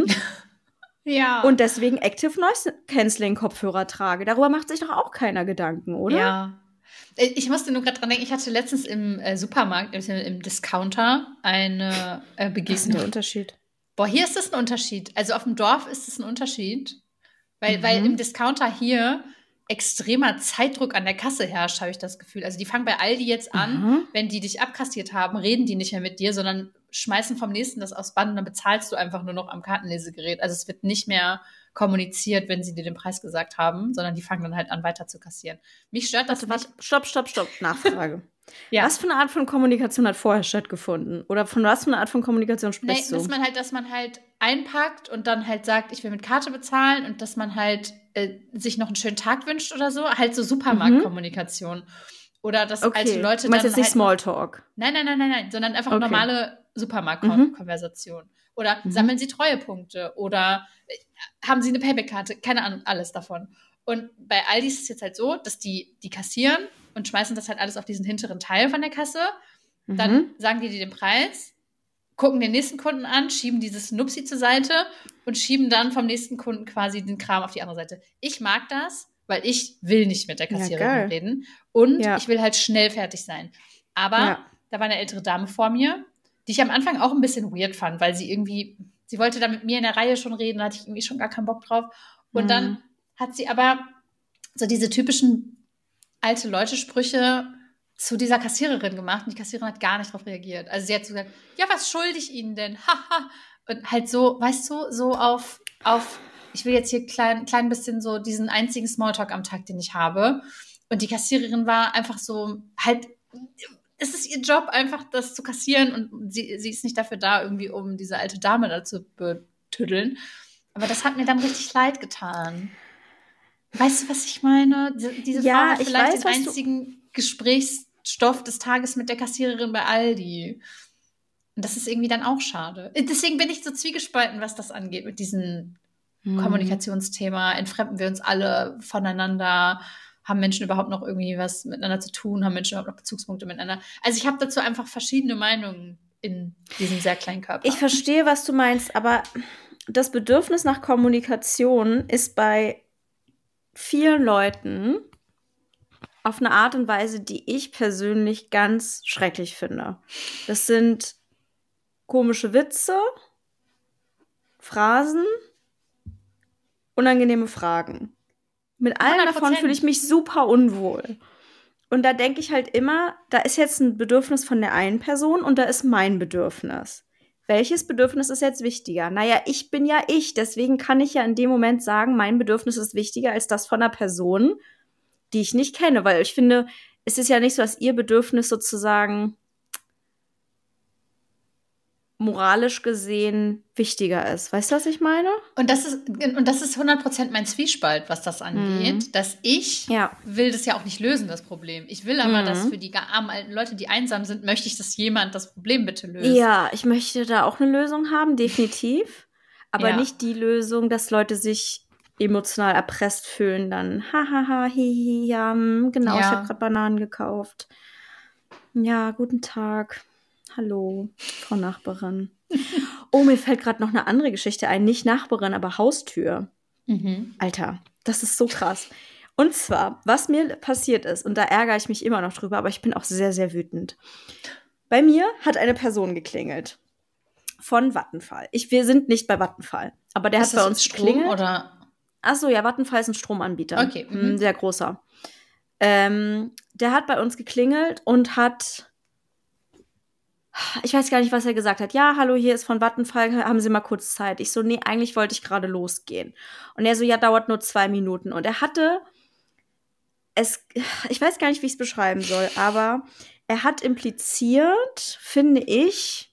ja. Und deswegen Active Noise Cancelling Kopfhörer trage. Darüber macht sich doch auch keiner Gedanken, oder? Ja. Ich musste nur gerade dran denken, ich hatte letztens im Supermarkt, im Discounter, eine Begegnung. Was ist denn der Unterschied? Boah, hier ist es ein Unterschied. Also auf dem Dorf ist es ein Unterschied. Weil im Discounter hier extremer Zeitdruck an der Kasse herrscht, habe ich das Gefühl. Also die fangen bei Aldi jetzt an, wenn die dich abkassiert haben, reden die nicht mehr mit dir, sondern schmeißen vom nächsten das aufs Band und dann bezahlst du einfach nur noch am Kartenlesegerät. Also es wird nicht mehr kommuniziert, wenn sie dir den Preis gesagt haben, sondern die fangen dann halt an, weiter zu kassieren. Mich stört das nicht. Stopp. Nachfrage. Ja. Was für eine Art von Kommunikation hat vorher stattgefunden? Oder von was für eine Art von Kommunikation sprichst du? Dass man halt einpackt und dann halt sagt, ich will mit Karte bezahlen und dass man halt sich noch einen schönen Tag wünscht oder so. Halt so Supermarktkommunikation. Oder dass alte Leute du meinst dann jetzt nicht Smalltalk? Nein, sondern einfach normale Supermarktkonversation. Oder sammeln Sie Treuepunkte oder haben Sie eine Payback-Karte? Keine Ahnung, alles davon. Und bei Aldi ist es jetzt halt so, dass die kassieren und schmeißen das halt alles auf diesen hinteren Teil von der Kasse. Dann sagen die dir den Preis, gucken den nächsten Kunden an, schieben dieses Nupsi zur Seite und schieben dann vom nächsten Kunden quasi den Kram auf die andere Seite. Ich mag das, weil ich will nicht mit der Kassiererin reden und ich will halt schnell fertig sein. Aber da war eine ältere Dame vor mir, die ich am Anfang auch ein bisschen weird fand, weil sie wollte da mit mir in der Reihe schon reden, da hatte ich irgendwie schon gar keinen Bock drauf. Und dann hat sie aber so diese typischen alte Leute-Sprüche zu dieser Kassiererin gemacht und die Kassiererin hat gar nicht darauf reagiert. Also sie hat so gesagt, ja, was schulde ich Ihnen denn? Haha. Und halt so, weißt du, so auf ich will jetzt hier klein bisschen so diesen einzigen Smalltalk am Tag, den ich habe. Und die Kassiererin war einfach so, halt, es ist ihr Job, einfach das zu kassieren und sie ist nicht dafür da, irgendwie, um diese alte Dame da zu betüddeln. Aber das hat mir dann richtig leid getan. Weißt du, was ich meine? Diese Frau hat vielleicht den einzigen Gesprächsstoff des Tages mit der Kassiererin bei Aldi. Und das ist irgendwie dann auch schade. Deswegen bin ich so zwiegespalten, was das angeht mit diesem Kommunikationsthema. Entfremden wir uns alle voneinander? Haben Menschen überhaupt noch irgendwie was miteinander zu tun? Haben Menschen überhaupt noch Bezugspunkte miteinander? Also ich habe dazu einfach verschiedene Meinungen in diesem sehr kleinen Körper. Ich verstehe, was du meinst, aber das Bedürfnis nach Kommunikation ist bei vielen Leuten auf eine Art und Weise, die ich persönlich ganz schrecklich finde. Das sind komische Witze, Phrasen, unangenehme Fragen. Mit allen 100%. Davon fühle ich mich super unwohl. Und da denke ich halt immer, da ist jetzt ein Bedürfnis von der einen Person und da ist mein Bedürfnis. Welches Bedürfnis ist jetzt wichtiger? Naja, ich bin ja ich, deswegen kann ich ja in dem Moment sagen, mein Bedürfnis ist wichtiger als das von einer Person, die ich nicht kenne. Weil ich finde, es ist ja nicht so, dass ihr Bedürfnis sozusagen moralisch gesehen wichtiger ist. Weißt du, was ich meine? Und das ist 100% mein Zwiespalt, was das angeht, dass ich will das ja auch nicht lösen, das Problem. Ich will aber, dass für die armen alten Leute, die einsam sind, möchte ich, dass jemand das Problem bitte löst. Ja, ich möchte da auch eine Lösung haben, definitiv. Aber nicht die Lösung, dass Leute sich emotional erpresst fühlen, dann hahaha, hihi, ja, genau, ich habe gerade Bananen gekauft. Ja, guten Tag. Hallo, Frau Nachbarin. Oh, mir fällt gerade noch eine andere Geschichte ein. Nicht Nachbarin, aber Haustür. Alter, das ist so krass. Und zwar, was mir passiert ist, und da ärgere ich mich immer noch drüber, aber ich bin auch sehr, sehr wütend. Bei mir hat eine Person geklingelt. Von Vattenfall. Wir sind nicht bei Vattenfall, aber der hat bei uns geklingelt. Oder? Achso, ja, Vattenfall ist ein Stromanbieter. Okay. Sehr großer. Der hat bei uns geklingelt und hat, ich weiß gar nicht, was er gesagt hat. Ja, hallo, hier ist von Vattenfall, haben Sie mal kurz Zeit? Ich so, nee, eigentlich wollte ich gerade losgehen. Und er so, ja, dauert nur 2 Minuten. Und er hatte ich weiß gar nicht, wie ich es beschreiben soll, aber er hat impliziert, finde ich,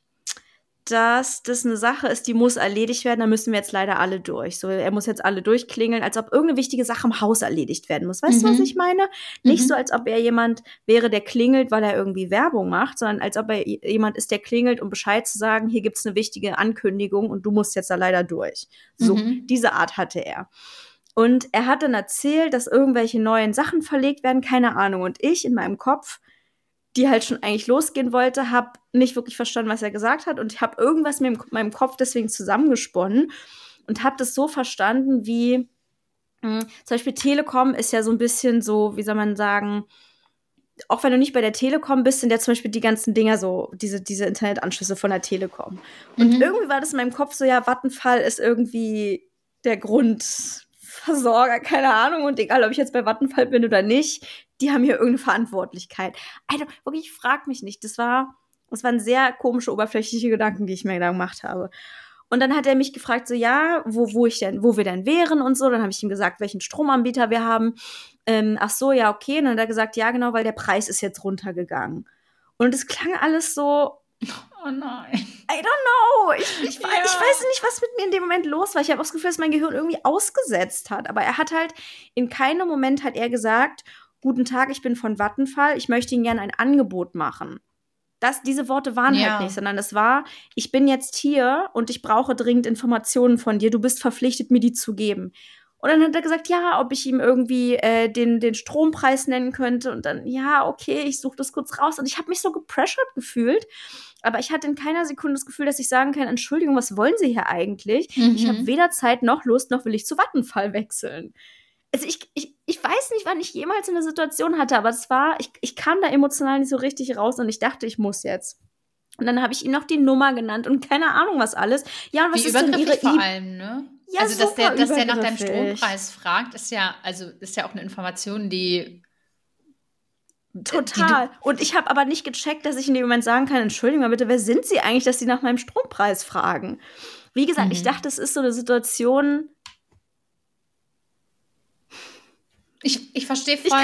dass das eine Sache ist, die muss erledigt werden, da müssen wir jetzt leider alle durch. So, er muss jetzt alle durchklingeln, als ob irgendeine wichtige Sache im Haus erledigt werden muss. Weißt du, was ich meine? Nicht so, als ob er jemand wäre, der klingelt, weil er irgendwie Werbung macht, sondern als ob er jemand ist, der klingelt, um Bescheid zu sagen, hier gibt's eine wichtige Ankündigung und du musst jetzt da leider durch. So, diese Art hatte er. Und er hat dann erzählt, dass irgendwelche neuen Sachen verlegt werden, keine Ahnung. Und ich in meinem Kopf, die halt schon eigentlich losgehen wollte, habe nicht wirklich verstanden, was er gesagt hat. Und ich habe irgendwas mit meinem Kopf deswegen zusammengesponnen und habe das so verstanden, wie zum Beispiel Telekom ist ja so ein bisschen so, wie soll man sagen, auch wenn du nicht bei der Telekom bist, sind ja zum Beispiel die ganzen Dinger so, diese Internetanschlüsse von der Telekom. Und irgendwie war das in meinem Kopf so, ja, Vattenfall ist irgendwie der Grundversorger, keine Ahnung. Und egal, ob ich jetzt bei Vattenfall bin oder nicht, die haben hier irgendeine Verantwortlichkeit. Alter, wirklich, frag mich nicht. Das waren sehr komische, oberflächliche Gedanken, die ich mir da gemacht habe. Und dann hat er mich gefragt, so, ja, wo wir denn wären und so. Dann habe ich ihm gesagt, welchen Stromanbieter wir haben. Ach so, ja, okay. Und dann hat er gesagt, ja, genau, weil der Preis ist jetzt runtergegangen. Und es klang alles so, oh nein. I don't know. Ich weiß nicht, was mit mir in dem Moment los war. Ich habe auch das Gefühl, dass mein Gehirn irgendwie ausgesetzt hat. Aber er hat halt, in keinem Moment hat er gesagt, guten Tag, ich bin von Vattenfall, ich möchte Ihnen gerne ein Angebot machen. Diese Worte waren halt nicht, sondern es war, ich bin jetzt hier und ich brauche dringend Informationen von dir, du bist verpflichtet, mir die zu geben. Und dann hat er gesagt, ja, ob ich ihm irgendwie den Strompreis nennen könnte. Und dann, ja, okay, ich suche das kurz raus. Und ich habe mich so gepressured gefühlt. Aber ich hatte in keiner Sekunde das Gefühl, dass ich sagen kann, Entschuldigung, was wollen Sie hier eigentlich? Ich habe weder Zeit noch Lust, noch will ich zu Vattenfall wechseln. Also ich weiß nicht, wann ich jemals eine Situation hatte, aber ich kam da emotional nicht so richtig raus und ich dachte, ich muss jetzt. Und dann habe ich ihm noch die Nummer genannt und keine Ahnung, was alles. Ja, und was ist denn Ihre vor allem, ne? Ja, also, dass der nach deinem Strompreis fragt, ist ja auch eine Information, die total. Und ich habe aber nicht gecheckt, dass ich in dem Moment sagen kann, Entschuldigung mal bitte, wer sind Sie eigentlich, dass Sie nach meinem Strompreis fragen? Wie gesagt, ich dachte, es ist so eine Situation. Ich verstehe voll.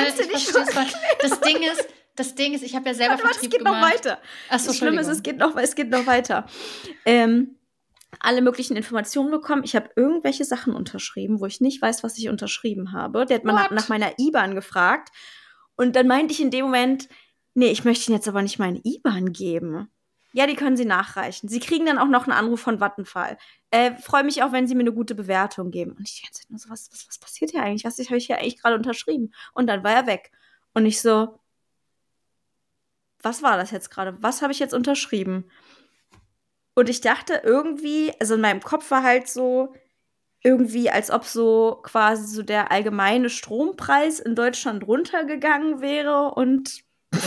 Das Ding ist, ich habe ja selber Vertrieb gemacht. Noch weiter. Das Schlimme ist, es geht noch weiter. Alle möglichen Informationen bekommen. Ich habe irgendwelche Sachen unterschrieben, wo ich nicht weiß, was ich unterschrieben habe. Der hat mal nach meiner IBAN gefragt. Und dann meinte ich in dem Moment, nee, ich möchte Ihnen jetzt aber nicht meine IBAN geben. Ja, die können Sie nachreichen. Sie kriegen dann auch noch einen Anruf von Vattenfall. Freue mich auch, wenn Sie mir eine gute Bewertung geben. Und ich die ganze Zeit nur so, was passiert hier eigentlich? Was habe ich hier eigentlich gerade unterschrieben? Und dann war er weg. Und ich so, was war das jetzt gerade? Was habe ich jetzt unterschrieben? Und ich dachte irgendwie, also in meinem Kopf war halt so, irgendwie, als ob so quasi so der allgemeine Strompreis in Deutschland runtergegangen wäre und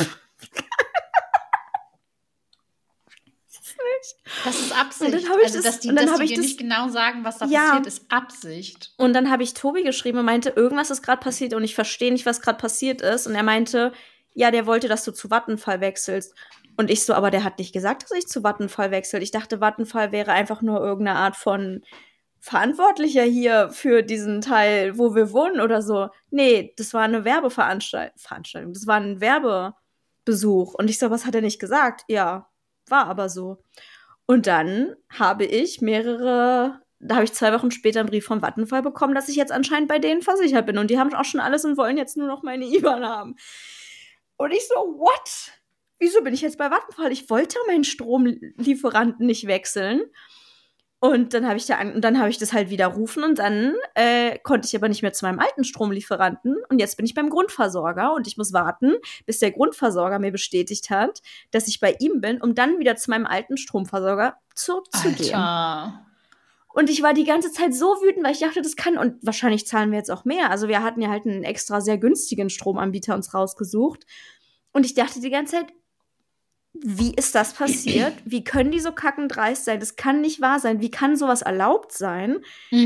das ist Absicht. Dass die dir nicht genau sagen, was da passiert, ist Absicht. Und dann habe ich Tobi geschrieben und meinte, irgendwas ist gerade passiert und ich verstehe nicht, was gerade passiert ist. Und er meinte, ja, der wollte, dass du zu Vattenfall wechselst. Und ich so, aber der hat nicht gesagt, dass ich zu Vattenfall wechsle. Ich dachte, Vattenfall wäre einfach nur irgendeine Art von Verantwortlicher hier für diesen Teil, wo wir wohnen oder so. Nee, das war eine Werbeveranstaltung. Das war ein Werbebesuch. Und ich so, was hat er nicht gesagt? Ja, war aber so. Und dann habe ich 2 Wochen später einen Brief vom Vattenfall bekommen, dass ich jetzt anscheinend bei denen versichert bin. Und die haben auch schon alles und wollen jetzt nur noch meine IBAN haben. Und ich so, what? Wieso bin ich jetzt bei Vattenfall? Ich wollte meinen Stromlieferanten nicht wechseln. Und dann habe ich das halt widerrufen und dann konnte ich aber nicht mehr zu meinem alten Stromlieferanten und jetzt bin ich beim Grundversorger und ich muss warten, bis der Grundversorger mir bestätigt hat, dass ich bei ihm bin, um dann wieder zu meinem alten Stromversorger zurückzugehen. Alter. Und ich war die ganze Zeit so wütend, weil ich dachte, das kann, und wahrscheinlich zahlen wir jetzt auch mehr. Also wir hatten ja halt einen extra sehr günstigen Stromanbieter uns rausgesucht. Und ich dachte die ganze Zeit, wie ist das passiert? Wie können die so kackendreist sein? Das kann nicht wahr sein. Wie kann sowas erlaubt sein?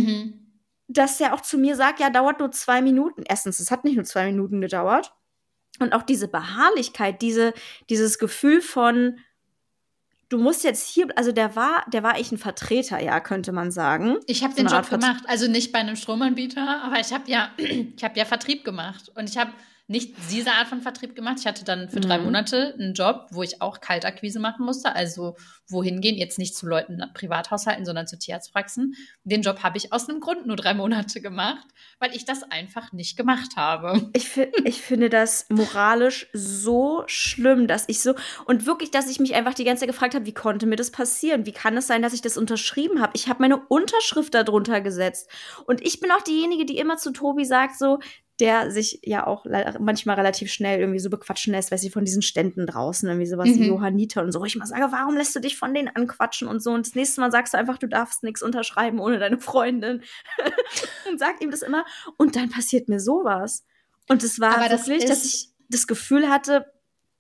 Dass der auch zu mir sagt, ja, dauert nur 2 Minuten. Erstens, es hat nicht nur 2 Minuten gedauert. Und auch diese Beharrlichkeit, dieses Gefühl von, du musst jetzt hier, also der war echt ein Vertreter, ja, könnte man sagen. Ich habe den Job gemacht, also nicht bei einem Stromanbieter, aber ich habe ja Vertrieb gemacht und ich habe nicht diese Art von Vertrieb gemacht. Ich hatte dann für 3 Monate einen Job, wo ich auch Kaltakquise machen musste, also wohin gehen, jetzt nicht zu Leuten in Privathaushalten, sondern zu Tierarztpraxen. Den Job habe ich aus einem Grund nur 3 Monate gemacht, weil ich das einfach nicht gemacht habe. Ich finde das moralisch so schlimm, dass ich so, und wirklich, dass ich mich einfach die ganze Zeit gefragt habe, wie konnte mir das passieren? Wie kann es sein, dass ich das unterschrieben habe? Ich habe meine Unterschrift darunter gesetzt. Und ich bin auch diejenige, die immer zu Tobi sagt, so, der sich ja auch manchmal relativ schnell irgendwie so bequatschen lässt, weiß ich, von diesen Ständen draußen, irgendwie sowas wie Johanniter und so. Ich mal sage, warum lässt du dich von denen anquatschen und so? Und das nächste Mal sagst du einfach, du darfst nichts unterschreiben ohne deine Freundin. Und sag ihm das immer. Und dann passiert mir sowas. Und es war aber wirklich, dass ich das Gefühl hatte,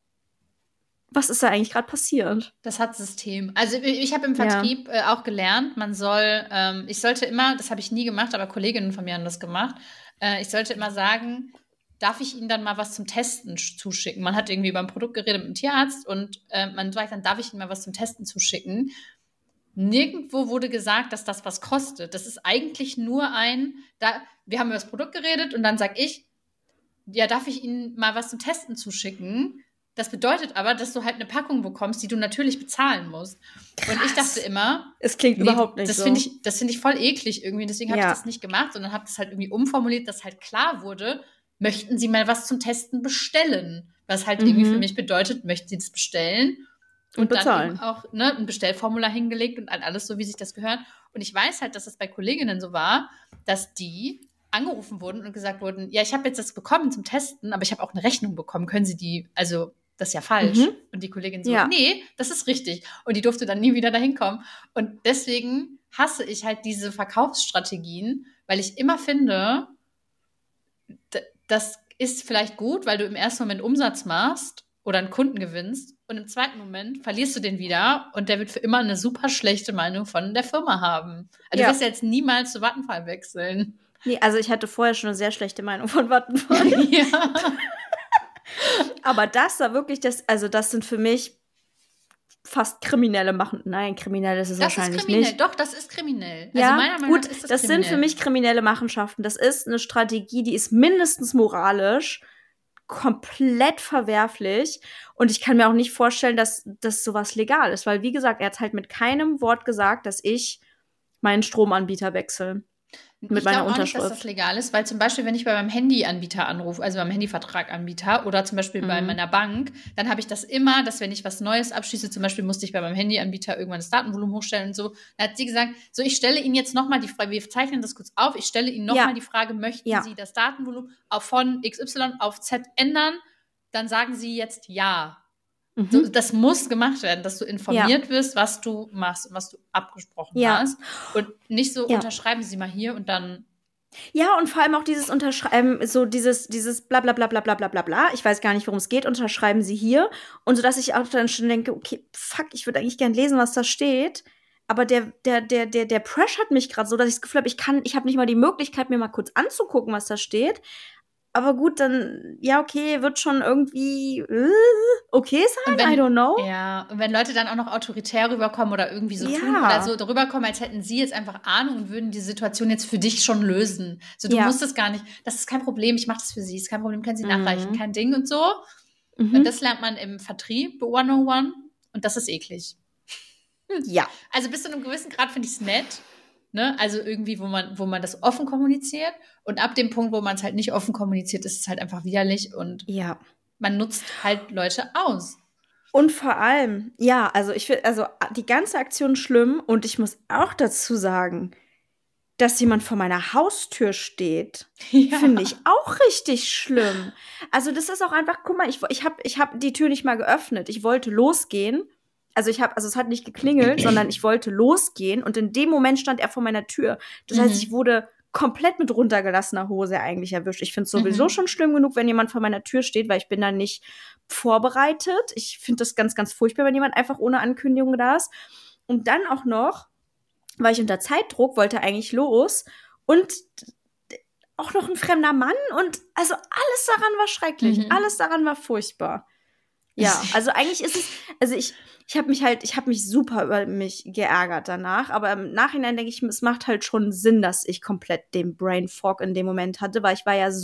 was ist da eigentlich gerade passiert? Das hat System. Also ich habe im Vertrieb auch gelernt, ich sollte immer, das habe ich nie gemacht, aber Kolleginnen von mir haben das gemacht, ich sollte immer sagen, darf ich Ihnen dann mal was zum Testen zuschicken? Man hat irgendwie über ein Produkt geredet mit dem Tierarzt und man sagt dann, darf ich Ihnen mal was zum Testen zuschicken? Nirgendwo wurde gesagt, dass das was kostet. Das ist eigentlich nur wir haben über das Produkt geredet und dann sage ich, ja, darf ich Ihnen mal was zum Testen zuschicken? Das bedeutet aber, dass du halt eine Packung bekommst, die du natürlich bezahlen musst. Krass. Und ich dachte immer, es klingt überhaupt nicht so. Das finde ich voll eklig irgendwie. Deswegen habe ich das nicht gemacht, sondern habe das halt irgendwie umformuliert, dass halt klar wurde, möchten Sie mal was zum Testen bestellen? Was halt irgendwie für mich bedeutet, möchten Sie das bestellen? Und dann eben auch ein Bestellformular hingelegt und alles so, wie sich das gehört. Und ich weiß halt, dass das bei Kolleginnen so war, dass die angerufen wurden und gesagt wurden, ja, ich habe jetzt das bekommen zum Testen, aber ich habe auch eine Rechnung bekommen. Können Sie die, also das ist ja falsch. Und die Kollegin so, nee, das ist richtig. Und die durfte dann nie wieder dahin kommen. Und deswegen hasse ich halt diese Verkaufsstrategien, weil ich immer finde, das ist vielleicht gut, weil du im ersten Moment Umsatz machst oder einen Kunden gewinnst und im zweiten Moment verlierst du den wieder und der wird für immer eine super schlechte Meinung von der Firma haben. Also du wirst ja jetzt niemals zu Vattenfall wechseln. Nee, also ich hatte vorher schon eine sehr schlechte Meinung von Vattenfall. Ja. Aber das war wirklich das sind für mich fast kriminelle machen. Nein, kriminell ist es wahrscheinlich nicht. Das ist kriminell, doch, das ist kriminell. Ja, also meiner Meinung nach ist das kriminell. Sind für mich kriminelle Machenschaften. Das ist eine Strategie, die ist mindestens moralisch komplett verwerflich. Und ich kann mir auch nicht vorstellen, dass sowas legal ist. Weil, wie gesagt, er hat halt mit keinem Wort gesagt, dass ich meinen Stromanbieter wechsle. Mit meiner Unterschrift. Ich glaube auch nicht, dass das legal ist, weil zum Beispiel, wenn ich bei meinem Handyanbieter anrufe, also beim Handyvertraganbieter oder zum Beispiel bei meiner Bank, dann habe ich das immer, dass wenn ich was Neues abschließe, zum Beispiel musste ich bei meinem Handyanbieter irgendwann das Datenvolumen hochstellen und so, dann hat sie gesagt, so, ich stelle Ihnen jetzt nochmal die Frage, wir zeichnen das kurz auf, ich stelle Ihnen nochmal die Frage, möchten Sie das Datenvolumen von XY auf Z ändern? Dann sagen Sie jetzt ja. So, das muss gemacht werden, dass du informiert wirst, was du machst und was du abgesprochen hast. Und nicht so, unterschreiben Sie mal hier und dann. Ja, und vor allem auch dieses Unterschreiben, so dieses bla bla bla bla bla bla bla bla. Ich weiß gar nicht, worum es geht, unterschreiben Sie hier. Und so, dass ich auch dann schon denke, okay, fuck, ich würde eigentlich gern lesen, was da steht. Aber der pressured mich gerade so, dass ich das Gefühl habe, ich habe nicht mal die Möglichkeit, mir mal kurz anzugucken, was da steht. Aber gut, dann, ja, okay, wird schon irgendwie okay sein, I don't know. Ja, und wenn Leute dann auch noch autoritär rüberkommen oder irgendwie so tun oder so rüberkommen, als hätten sie jetzt einfach Ahnung und würden die Situation jetzt für dich schon lösen. So, du musst es gar nicht, das ist kein Problem, ich mache das für sie, ist kein Problem, können sie nachreichen, kein Ding und so. Und das lernt man im Vertrieb 101 und das ist eklig. Ja. Also bis zu einem gewissen Grad finde ich es nett. Ne? Also irgendwie, wo man das offen kommuniziert und ab dem Punkt, wo man es halt nicht offen kommuniziert, ist es halt einfach widerlich und man nutzt halt Leute aus. Und vor allem, ja, also ich finde, also die ganze Aktion schlimm und ich muss auch dazu sagen, dass jemand vor meiner Haustür steht, Ja. finde ich auch richtig schlimm. Also das ist auch einfach, guck mal, ich hab die Tür nicht mal geöffnet. Ich wollte losgehen. Also es hat nicht geklingelt, sondern ich wollte losgehen und in dem Moment stand er vor meiner Tür. Das heißt, ich wurde komplett mit runtergelassener Hose eigentlich erwischt. Ich finde es sowieso schon schlimm genug, wenn jemand vor meiner Tür steht, weil ich bin dann nicht vorbereitet. Ich finde das ganz, ganz furchtbar, wenn jemand einfach ohne Ankündigung da ist. Und dann auch noch, weil ich unter Zeitdruck wollte eigentlich los und auch noch ein fremder Mann und also alles daran war schrecklich. Alles daran war furchtbar. Ja, also eigentlich ist es, also ich habe mich super über mich geärgert danach, aber im Nachhinein denke ich, es macht halt schon Sinn, dass ich komplett den Brain Fog in dem Moment hatte, weil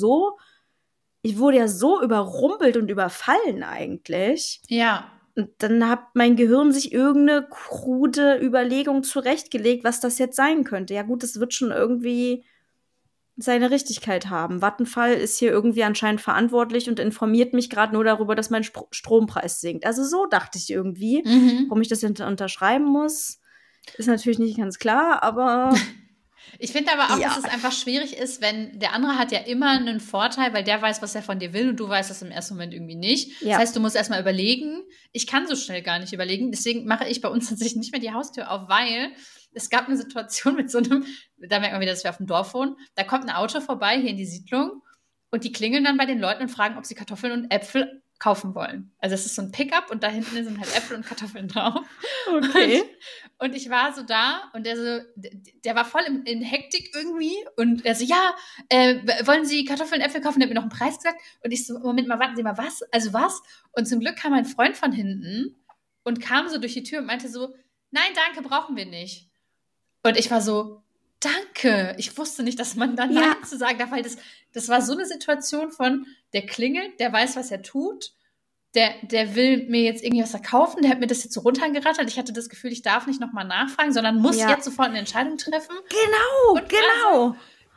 ich wurde ja so überrumpelt und überfallen eigentlich. Ja. Und dann hat mein Gehirn sich irgendeine krude Überlegung zurechtgelegt, was das jetzt sein könnte. Ja gut, es wird schon irgendwie seine Richtigkeit haben. Vattenfall ist hier irgendwie anscheinend verantwortlich und informiert mich gerade nur darüber, dass mein Strompreis sinkt. Also so dachte ich irgendwie. Warum ich das unterschreiben muss, ist natürlich nicht ganz klar, aber Ich finde aber auch, ja. dass es einfach schwierig ist, wenn der andere hat ja immer einen Vorteil, weil der weiß, was er von dir will und du weißt das im ersten Moment irgendwie nicht. Ja. Das heißt, du musst erstmal überlegen. Ich kann so schnell gar nicht überlegen. Deswegen mache ich bei uns tatsächlich nicht mehr die Haustür auf, weil es gab eine Situation mit so einem, da merkt man wieder, dass wir auf dem Dorf wohnen, da kommt ein Auto vorbei hier in die Siedlung und die klingeln dann bei den Leuten und fragen, ob sie Kartoffeln und Äpfel kaufen wollen. Also es ist so ein Pickup und da hinten sind halt Äpfel und Kartoffeln drauf. Okay. Und ich war so da und der war voll in Hektik irgendwie und er so, ja, wollen Sie Kartoffeln und Äpfel kaufen? Der hat mir noch einen Preis gesagt und ich so, Moment mal, warten Sie mal, was? Also was? Und zum Glück kam ein Freund von hinten und kam so durch die Tür und meinte so, nein, danke, brauchen wir nicht. Und ich war so, danke. Ich wusste nicht, dass man dann Nein zu sagen darf, weil das war so eine Situation von, der klingelt, der weiß, was er tut, der will mir jetzt irgendwie was verkaufen, der hat mir das jetzt so runtergerattert. Ich hatte das Gefühl, ich darf nicht nochmal nachfragen, sondern muss jetzt sofort eine Entscheidung treffen. Genau.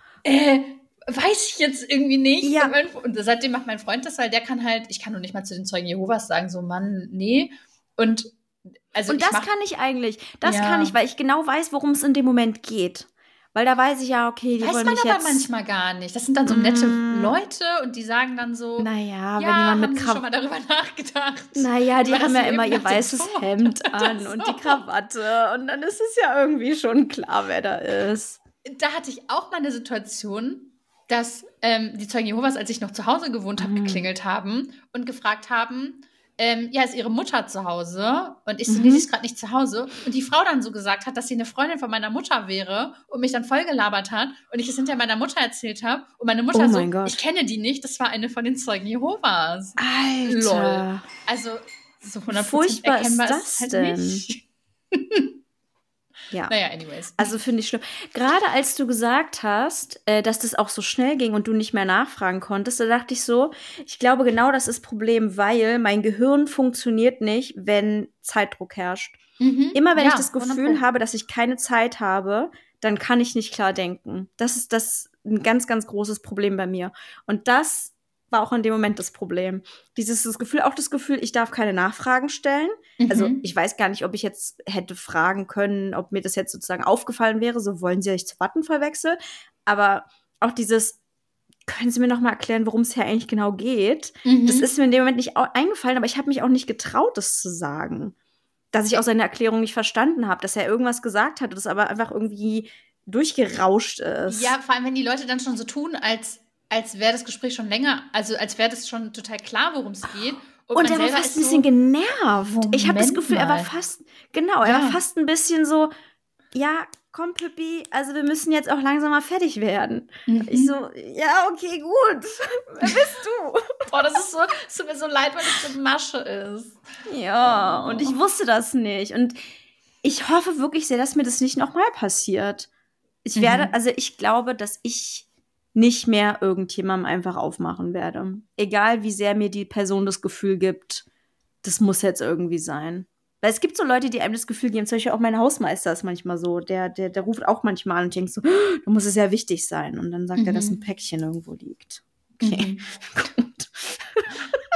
Weiß ich jetzt irgendwie nicht. Ja. Und seitdem macht mein Freund das, weil der kann halt, ich kann nur nicht mal zu den Zeugen Jehovas sagen, so Mann, nee. Und das kann ich eigentlich. Das kann ich, weil ich genau weiß, worum es in dem Moment geht. Weil da weiß ich ja, okay, die weiß wollen man mich aber jetzt manchmal gar nicht. Das sind dann so nette Leute und die sagen dann so, naja, wenn ja, jemand mit haben Sie schon mal darüber nachgedacht? Naja, die Weil haben das ja so immer eben ihr nach dem weißes Tod Hemd an oder und so. die Krawatte. Und dann ist es ja irgendwie schon klar, wer da ist. Da hatte ich auch mal eine Situation, dass die Zeugen Jehovas, als ich noch zu Hause gewohnt habe, geklingelt haben und gefragt haben, ja, ist ihre Mutter zu Hause? Und ich so, nee, sie ist gerade nicht zu Hause. Und die Frau dann so gesagt hat, dass sie eine Freundin von meiner Mutter wäre und mich dann voll gelabert hat und ich es hinter meiner Mutter erzählt habe. Und meine Mutter mein Gott. ich kenne die nicht, das war eine von den Zeugen Jehovas. Alter. Lol. Also so 100% furchtbar erkennbar ist ist es das halt denn? nicht. Ja. Naja, anyways. Also finde ich schlimm. Gerade als du gesagt hast, dass das auch so schnell ging und du nicht mehr nachfragen konntest, da dachte ich so, ich glaube genau das ist das Problem, weil mein Gehirn funktioniert nicht, wenn Zeitdruck herrscht. Immer wenn ich das Gefühl habe, dass ich keine Zeit habe, dann kann ich nicht klar denken. Das ist ein ganz, ganz großes Problem bei mir. Und das war auch in dem Moment das Problem. Das Gefühl, ich darf keine Nachfragen stellen. Also ich weiß gar nicht, ob ich jetzt hätte fragen können, ob mir das jetzt sozusagen aufgefallen wäre, so wollen Sie euch zu Vattenfall wechseln. Aber auch können Sie mir noch mal erklären, worum es hier eigentlich genau geht? Das ist mir in dem Moment nicht eingefallen, aber ich habe mich auch nicht getraut, das zu sagen. Dass ich auch seine Erklärung nicht verstanden habe, dass er irgendwas gesagt hat, das aber einfach irgendwie durchgerauscht ist. Ja, vor allem, wenn die Leute dann schon so tun, als wäre das Gespräch schon länger, also als wäre das schon total klar, worum es geht. Und er war fast ein bisschen genervt. Ich habe das Gefühl, er war fast ein bisschen so, ja, komm, Pippi, also wir müssen jetzt auch langsam mal fertig werden. Ich so, ja, okay, gut. Wer bist du? Boah, es tut mir so leid, weil das so Masche ist. Ja, und ich wusste das nicht. Und ich hoffe wirklich sehr, dass mir das nicht nochmal passiert. Ich glaube, dass ich nicht mehr irgendjemandem einfach aufmachen werde. Egal, wie sehr mir die Person das Gefühl gibt, das muss jetzt irgendwie sein. Weil es gibt so Leute, die einem das Gefühl geben, zum Beispiel auch mein Hausmeister ist manchmal so, der ruft auch manchmal an und denkt so, da muss es ja wichtig sein. Und dann sagt er, dass ein Päckchen irgendwo liegt. Okay, gut.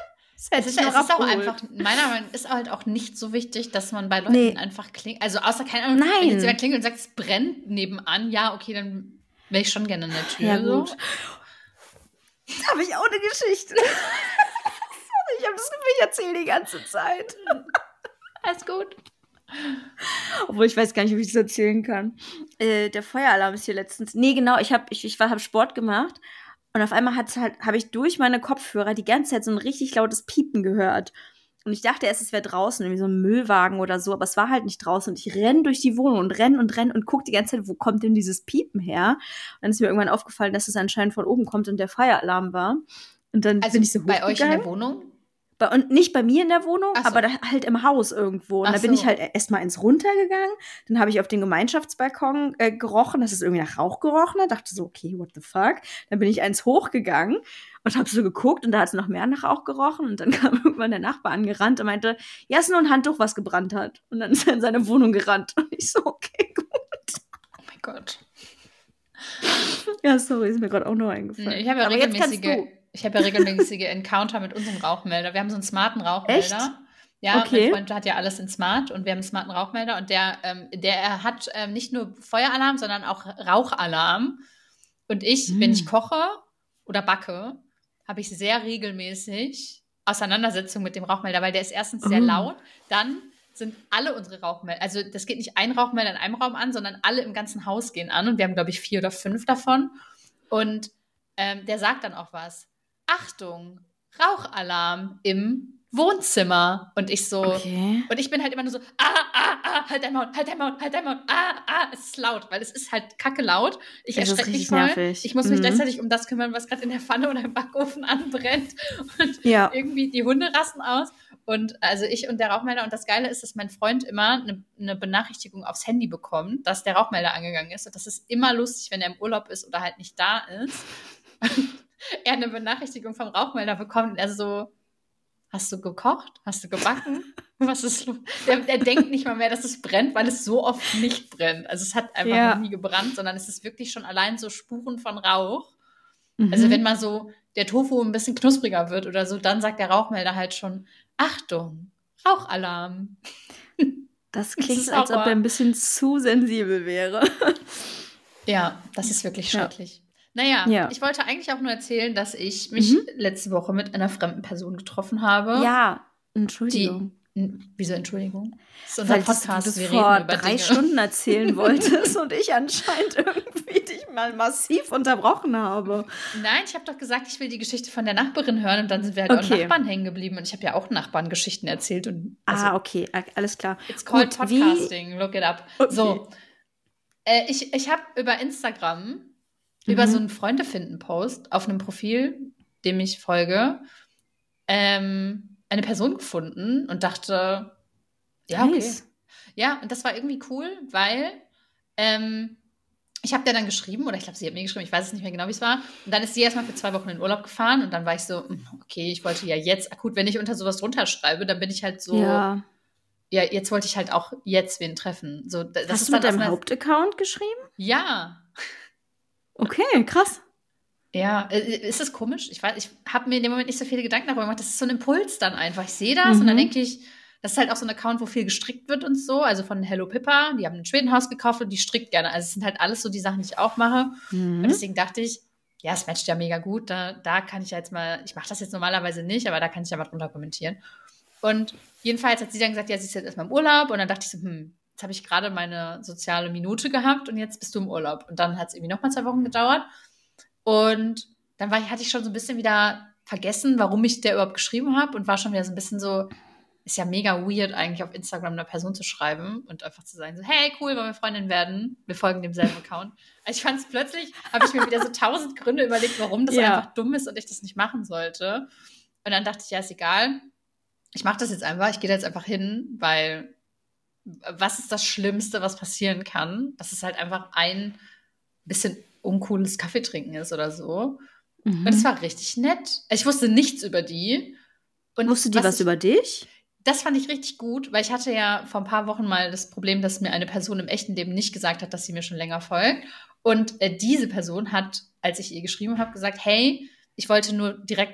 hätte Es ich noch ist auch abgeholt. einfach, meiner Meinung nach, ist halt auch nicht so wichtig, dass man bei Leuten einfach klingelt. Also außer, keine Ahnung, wenn jetzt jemand klingelt und sagt, es brennt nebenan, ja, okay, dann wäre ich schon gerne an der Tür. Ja, gut. So. Jetzt habe ich auch eine Geschichte. Sorry, ich habe das Gefühl, ich erzähle die ganze Zeit. Alles gut. Obwohl ich weiß gar nicht, ob ich das erzählen kann. Der Feueralarm ist hier letztens. Nee, genau, ich hab Sport gemacht und auf einmal habe ich durch meine Kopfhörer die ganze Zeit so ein richtig lautes Piepen gehört. Und ich dachte erst, es wäre draußen, irgendwie so ein Müllwagen oder so, aber es war halt nicht draußen. Und ich renne durch die Wohnung und renne und gucke die ganze Zeit, wo kommt denn dieses Piepen her? Und dann ist mir irgendwann aufgefallen, dass es anscheinend von oben kommt und der Feueralarm war. Und dann bin ich so bei euch in der hochgegangen. Wohnung? Und nicht bei mir in der Wohnung, Ach so. aber halt im Haus irgendwo. Und da bin ich halt erstmal ins Runtergegangen. Dann habe ich auf den Gemeinschaftsbalkon gerochen, dass es irgendwie nach Rauch gerochen hat. Dachte so, okay, what the fuck? Dann bin ich eins hochgegangen und habe so geguckt und da hat es noch mehr nach Rauch gerochen. Und dann kam irgendwann der Nachbar angerannt und meinte, ja, ist nur ein Handtuch, was gebrannt hat. Und dann ist er in seine Wohnung gerannt. Und ich so, okay, gut. Oh mein Gott. Ja, sorry, ist mir gerade auch noch eingefallen. Ich habe ja regelmäßige Encounter mit unserem Rauchmelder. Wir haben so einen smarten Rauchmelder. Echt? Ja, okay. Mein Freund hat ja alles in Smart und wir haben einen smarten Rauchmelder und der hat nicht nur Feueralarm, sondern auch Rauchalarm. Und wenn ich koche oder backe, habe ich sehr regelmäßig Auseinandersetzungen mit dem Rauchmelder, weil der ist erstens sehr laut, dann sind alle unsere Rauchmelder, also das geht nicht ein Rauchmelder in einem Raum an, sondern alle im ganzen Haus gehen an und wir haben, glaube ich, 4 oder 5 davon und der sagt dann auch was. Achtung, Rauchalarm im Wohnzimmer. Und ich so, okay. Und ich bin halt immer nur so, halt dein Maul, es ist laut, weil es ist halt kacke laut. Ich erschrecke mich voll. Nervig. Ich muss mich gleichzeitig um das kümmern, was gerade in der Pfanne oder im Backofen anbrennt. Und irgendwie die Hunde rasten aus. Und also ich und der Rauchmelder. Und das Geile ist, dass mein Freund immer eine Benachrichtigung aufs Handy bekommt, dass der Rauchmelder angegangen ist. Und das ist immer lustig, wenn er im Urlaub ist oder halt nicht da ist. Er eine Benachrichtigung vom Rauchmelder bekommt und er so, hast du gekocht? Hast du gebacken? Was ist los? Der denkt nicht mal mehr, dass es brennt, weil es so oft nicht brennt. Also es hat einfach noch nie gebrannt, sondern es ist wirklich schon allein so Spuren von Rauch. Also wenn mal so der Tofu ein bisschen knuspriger wird oder so, dann sagt der Rauchmelder halt schon, Achtung, Rauchalarm. Das klingt, als ob er ein bisschen zu sensibel wäre. Ja, das ist wirklich schrecklich. Naja, ich wollte eigentlich auch nur erzählen, dass ich mich letzte Woche mit einer fremden Person getroffen habe. Ja, Entschuldigung. Wieso Entschuldigung? Das ist unser Weil Podcast. du das wir vor reden über 3 Dinge. Stunden erzählen wolltest und ich anscheinend irgendwie dich mal massiv unterbrochen habe. Nein, ich habe doch gesagt, ich will die Geschichte von der Nachbarin hören und dann sind wir halt auch Nachbarn hängen geblieben und ich habe ja auch Nachbarn Geschichten erzählt. Und okay, alles klar. It's called Podcasting, look it up. Okay. So, ich habe über Instagram über so einen Freunde-finden-Post auf einem Profil, dem ich folge, eine Person gefunden und dachte, ja, okay. Ja, und das war irgendwie cool, weil ich habe der dann geschrieben, oder ich glaube, sie hat mir geschrieben, ich weiß es nicht mehr genau, wie es war. Und dann ist sie erstmal für 2 Wochen in Urlaub gefahren und dann war ich so, okay, ich wollte ja jetzt akut, wenn ich unter sowas drunter schreibe, dann bin ich halt so, ja, jetzt wollte ich halt auch jetzt wen treffen. So, hast du mit deinem Hauptaccount geschrieben? Ja. Okay, krass. Ja, ist das komisch? Ich habe mir in dem Moment nicht so viele Gedanken darüber gemacht. Das ist so ein Impuls dann einfach. Ich sehe das und dann denke ich, das ist halt auch so ein Account, wo viel gestrickt wird und so. Also von Hello Pippa, die haben ein Schwedenhaus gekauft und die strickt gerne. Also es sind halt alles so die Sachen, die ich auch mache. Und deswegen dachte ich, ja, es matcht ja mega gut. Da kann ich ja jetzt mal, ich mache das jetzt normalerweise nicht, aber da kann ich ja mal drunter kommentieren. Und jedenfalls hat sie dann gesagt, ja, sie ist jetzt erstmal im Urlaub. Und dann dachte ich so, jetzt habe ich gerade meine soziale Minute gehabt und jetzt bist du im Urlaub. Und dann hat es irgendwie nochmal 2 Wochen gedauert. Und dann hatte ich schon so ein bisschen wieder vergessen, warum ich der überhaupt geschrieben habe und war schon wieder so ein bisschen so, ist ja mega weird eigentlich auf Instagram einer Person zu schreiben und einfach zu sagen so, hey, cool, wollen wir Freundin werden? Wir folgen demselben Account. Also ich fand es plötzlich, habe ich mir wieder so 1000 Gründe überlegt, warum das einfach dumm ist und ich das nicht machen sollte. Und dann dachte ich, ja, ist egal. Ich mache das jetzt einfach, ich gehe da jetzt einfach hin, weil was ist das Schlimmste, was passieren kann? Dass es halt einfach ein bisschen uncooles Kaffee trinken ist oder so. Und es war richtig nett. Ich wusste nichts über die. Und wusste die was über dich? Das fand ich richtig gut, weil ich hatte ja vor ein paar Wochen mal das Problem, dass mir eine Person im echten Leben nicht gesagt hat, dass sie mir schon länger folgt. Und diese Person hat, als ich ihr geschrieben habe, gesagt, hey, ich wollte nur direkt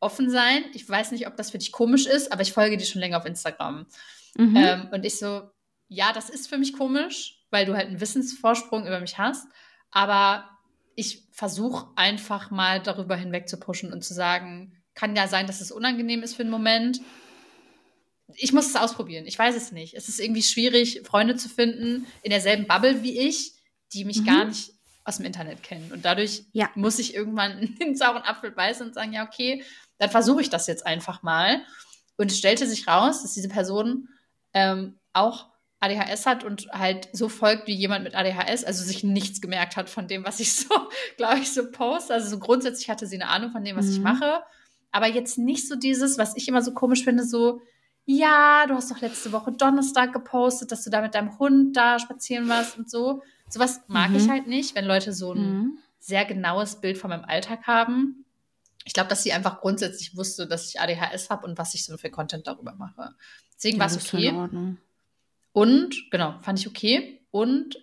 offen sein. Ich weiß nicht, ob das für dich komisch ist, aber ich folge dir schon länger auf Instagram. Und ich so, ja, das ist für mich komisch, weil du halt einen Wissensvorsprung über mich hast. Aber ich versuche einfach mal darüber hinweg zu pushen und zu sagen, kann ja sein, dass es unangenehm ist für einen Moment. Ich muss es ausprobieren. Ich weiß es nicht. Es ist irgendwie schwierig, Freunde zu finden in derselben Bubble wie ich, die mich gar nicht aus dem Internet kennen. Und dadurch muss ich irgendwann den sauren Apfel beißen und sagen, ja, okay, dann versuche ich das jetzt einfach mal. Und es stellte sich raus, dass diese Person auch ADHS hat und halt so folgt wie jemand mit ADHS, also sich nichts gemerkt hat von dem, was ich so, glaube ich, so poste. Also so grundsätzlich hatte sie eine Ahnung von dem, was ich mache. Aber jetzt nicht so dieses, was ich immer so komisch finde, so, ja, du hast doch letzte Woche Donnerstag gepostet, dass du da mit deinem Hund da spazieren warst und so. Sowas mag ich halt nicht, wenn Leute so ein sehr genaues Bild von meinem Alltag haben. Ich glaube, dass sie einfach grundsätzlich wusste, dass ich ADHS habe und was ich so für Content darüber mache. Deswegen war es okay. In Ordnung. Und, genau, fand ich okay. Und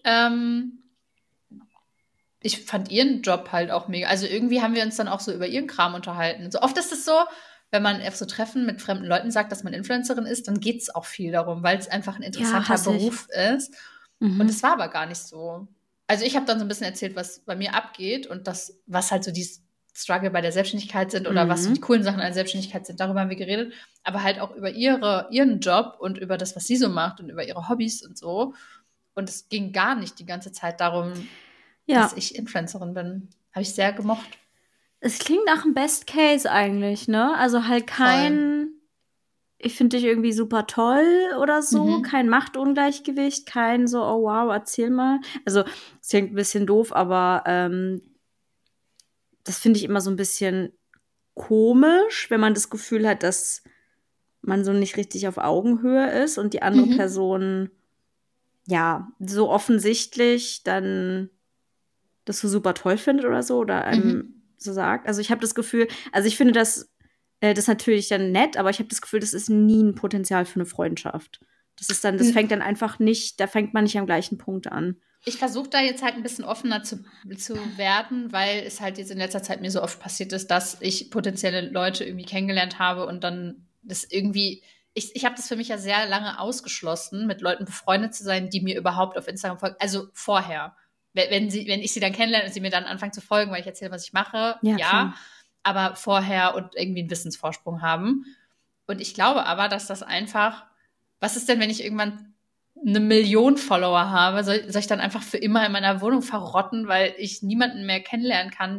ich fand ihren Job halt auch mega. Also irgendwie haben wir uns dann auch so über ihren Kram unterhalten. So oft ist es so, wenn man auf so Treffen mit fremden Leuten sagt, dass man Influencerin ist, dann geht es auch viel darum, weil es einfach ein interessanter Beruf ist. Und es war aber gar nicht so. Also ich habe dann so ein bisschen erzählt, was bei mir abgeht und das, was halt so die Struggle bei der Selbstständigkeit sind oder was so die coolen Sachen an der Selbstständigkeit sind. Darüber haben wir geredet. Aber halt auch über ihren Job und über das, was sie so macht und über ihre Hobbys und so. Und es ging gar nicht die ganze Zeit darum, dass ich Influencerin bin. Habe ich sehr gemocht. Es klingt nach einem Best Case eigentlich, ne? Also halt kein, ich finde dich irgendwie super toll oder so, kein Machtungleichgewicht, kein so, oh wow, erzähl mal. Also es klingt ein bisschen doof, aber das finde ich immer so ein bisschen komisch, wenn man das Gefühl hat, dass man so nicht richtig auf Augenhöhe ist und die andere Person so offensichtlich dann das so super toll findet oder so oder einem so sagt. Also ich habe das Gefühl, also ich finde das natürlich dann nett, aber ich habe das Gefühl, das ist nie ein Potenzial für eine Freundschaft. Das fängt dann einfach nicht, da fängt man nicht am gleichen Punkt an. Ich versuche da jetzt halt ein bisschen offener zu werden, weil es halt jetzt in letzter Zeit mir so oft passiert ist, dass ich potenzielle Leute irgendwie kennengelernt habe und dann das irgendwie, ich habe das für mich ja sehr lange ausgeschlossen, mit Leuten befreundet zu sein, die mir überhaupt auf Instagram folgen. Also vorher. Wenn ich sie dann kennenlerne und sie mir dann anfangen zu folgen, weil ich erzähle, was ich mache, ja, aber vorher und irgendwie einen Wissensvorsprung haben. Und ich glaube aber, dass das einfach, was ist denn, wenn ich irgendwann 1 Million Follower habe, soll ich dann einfach für immer in meiner Wohnung verrotten, weil ich niemanden mehr kennenlernen kann,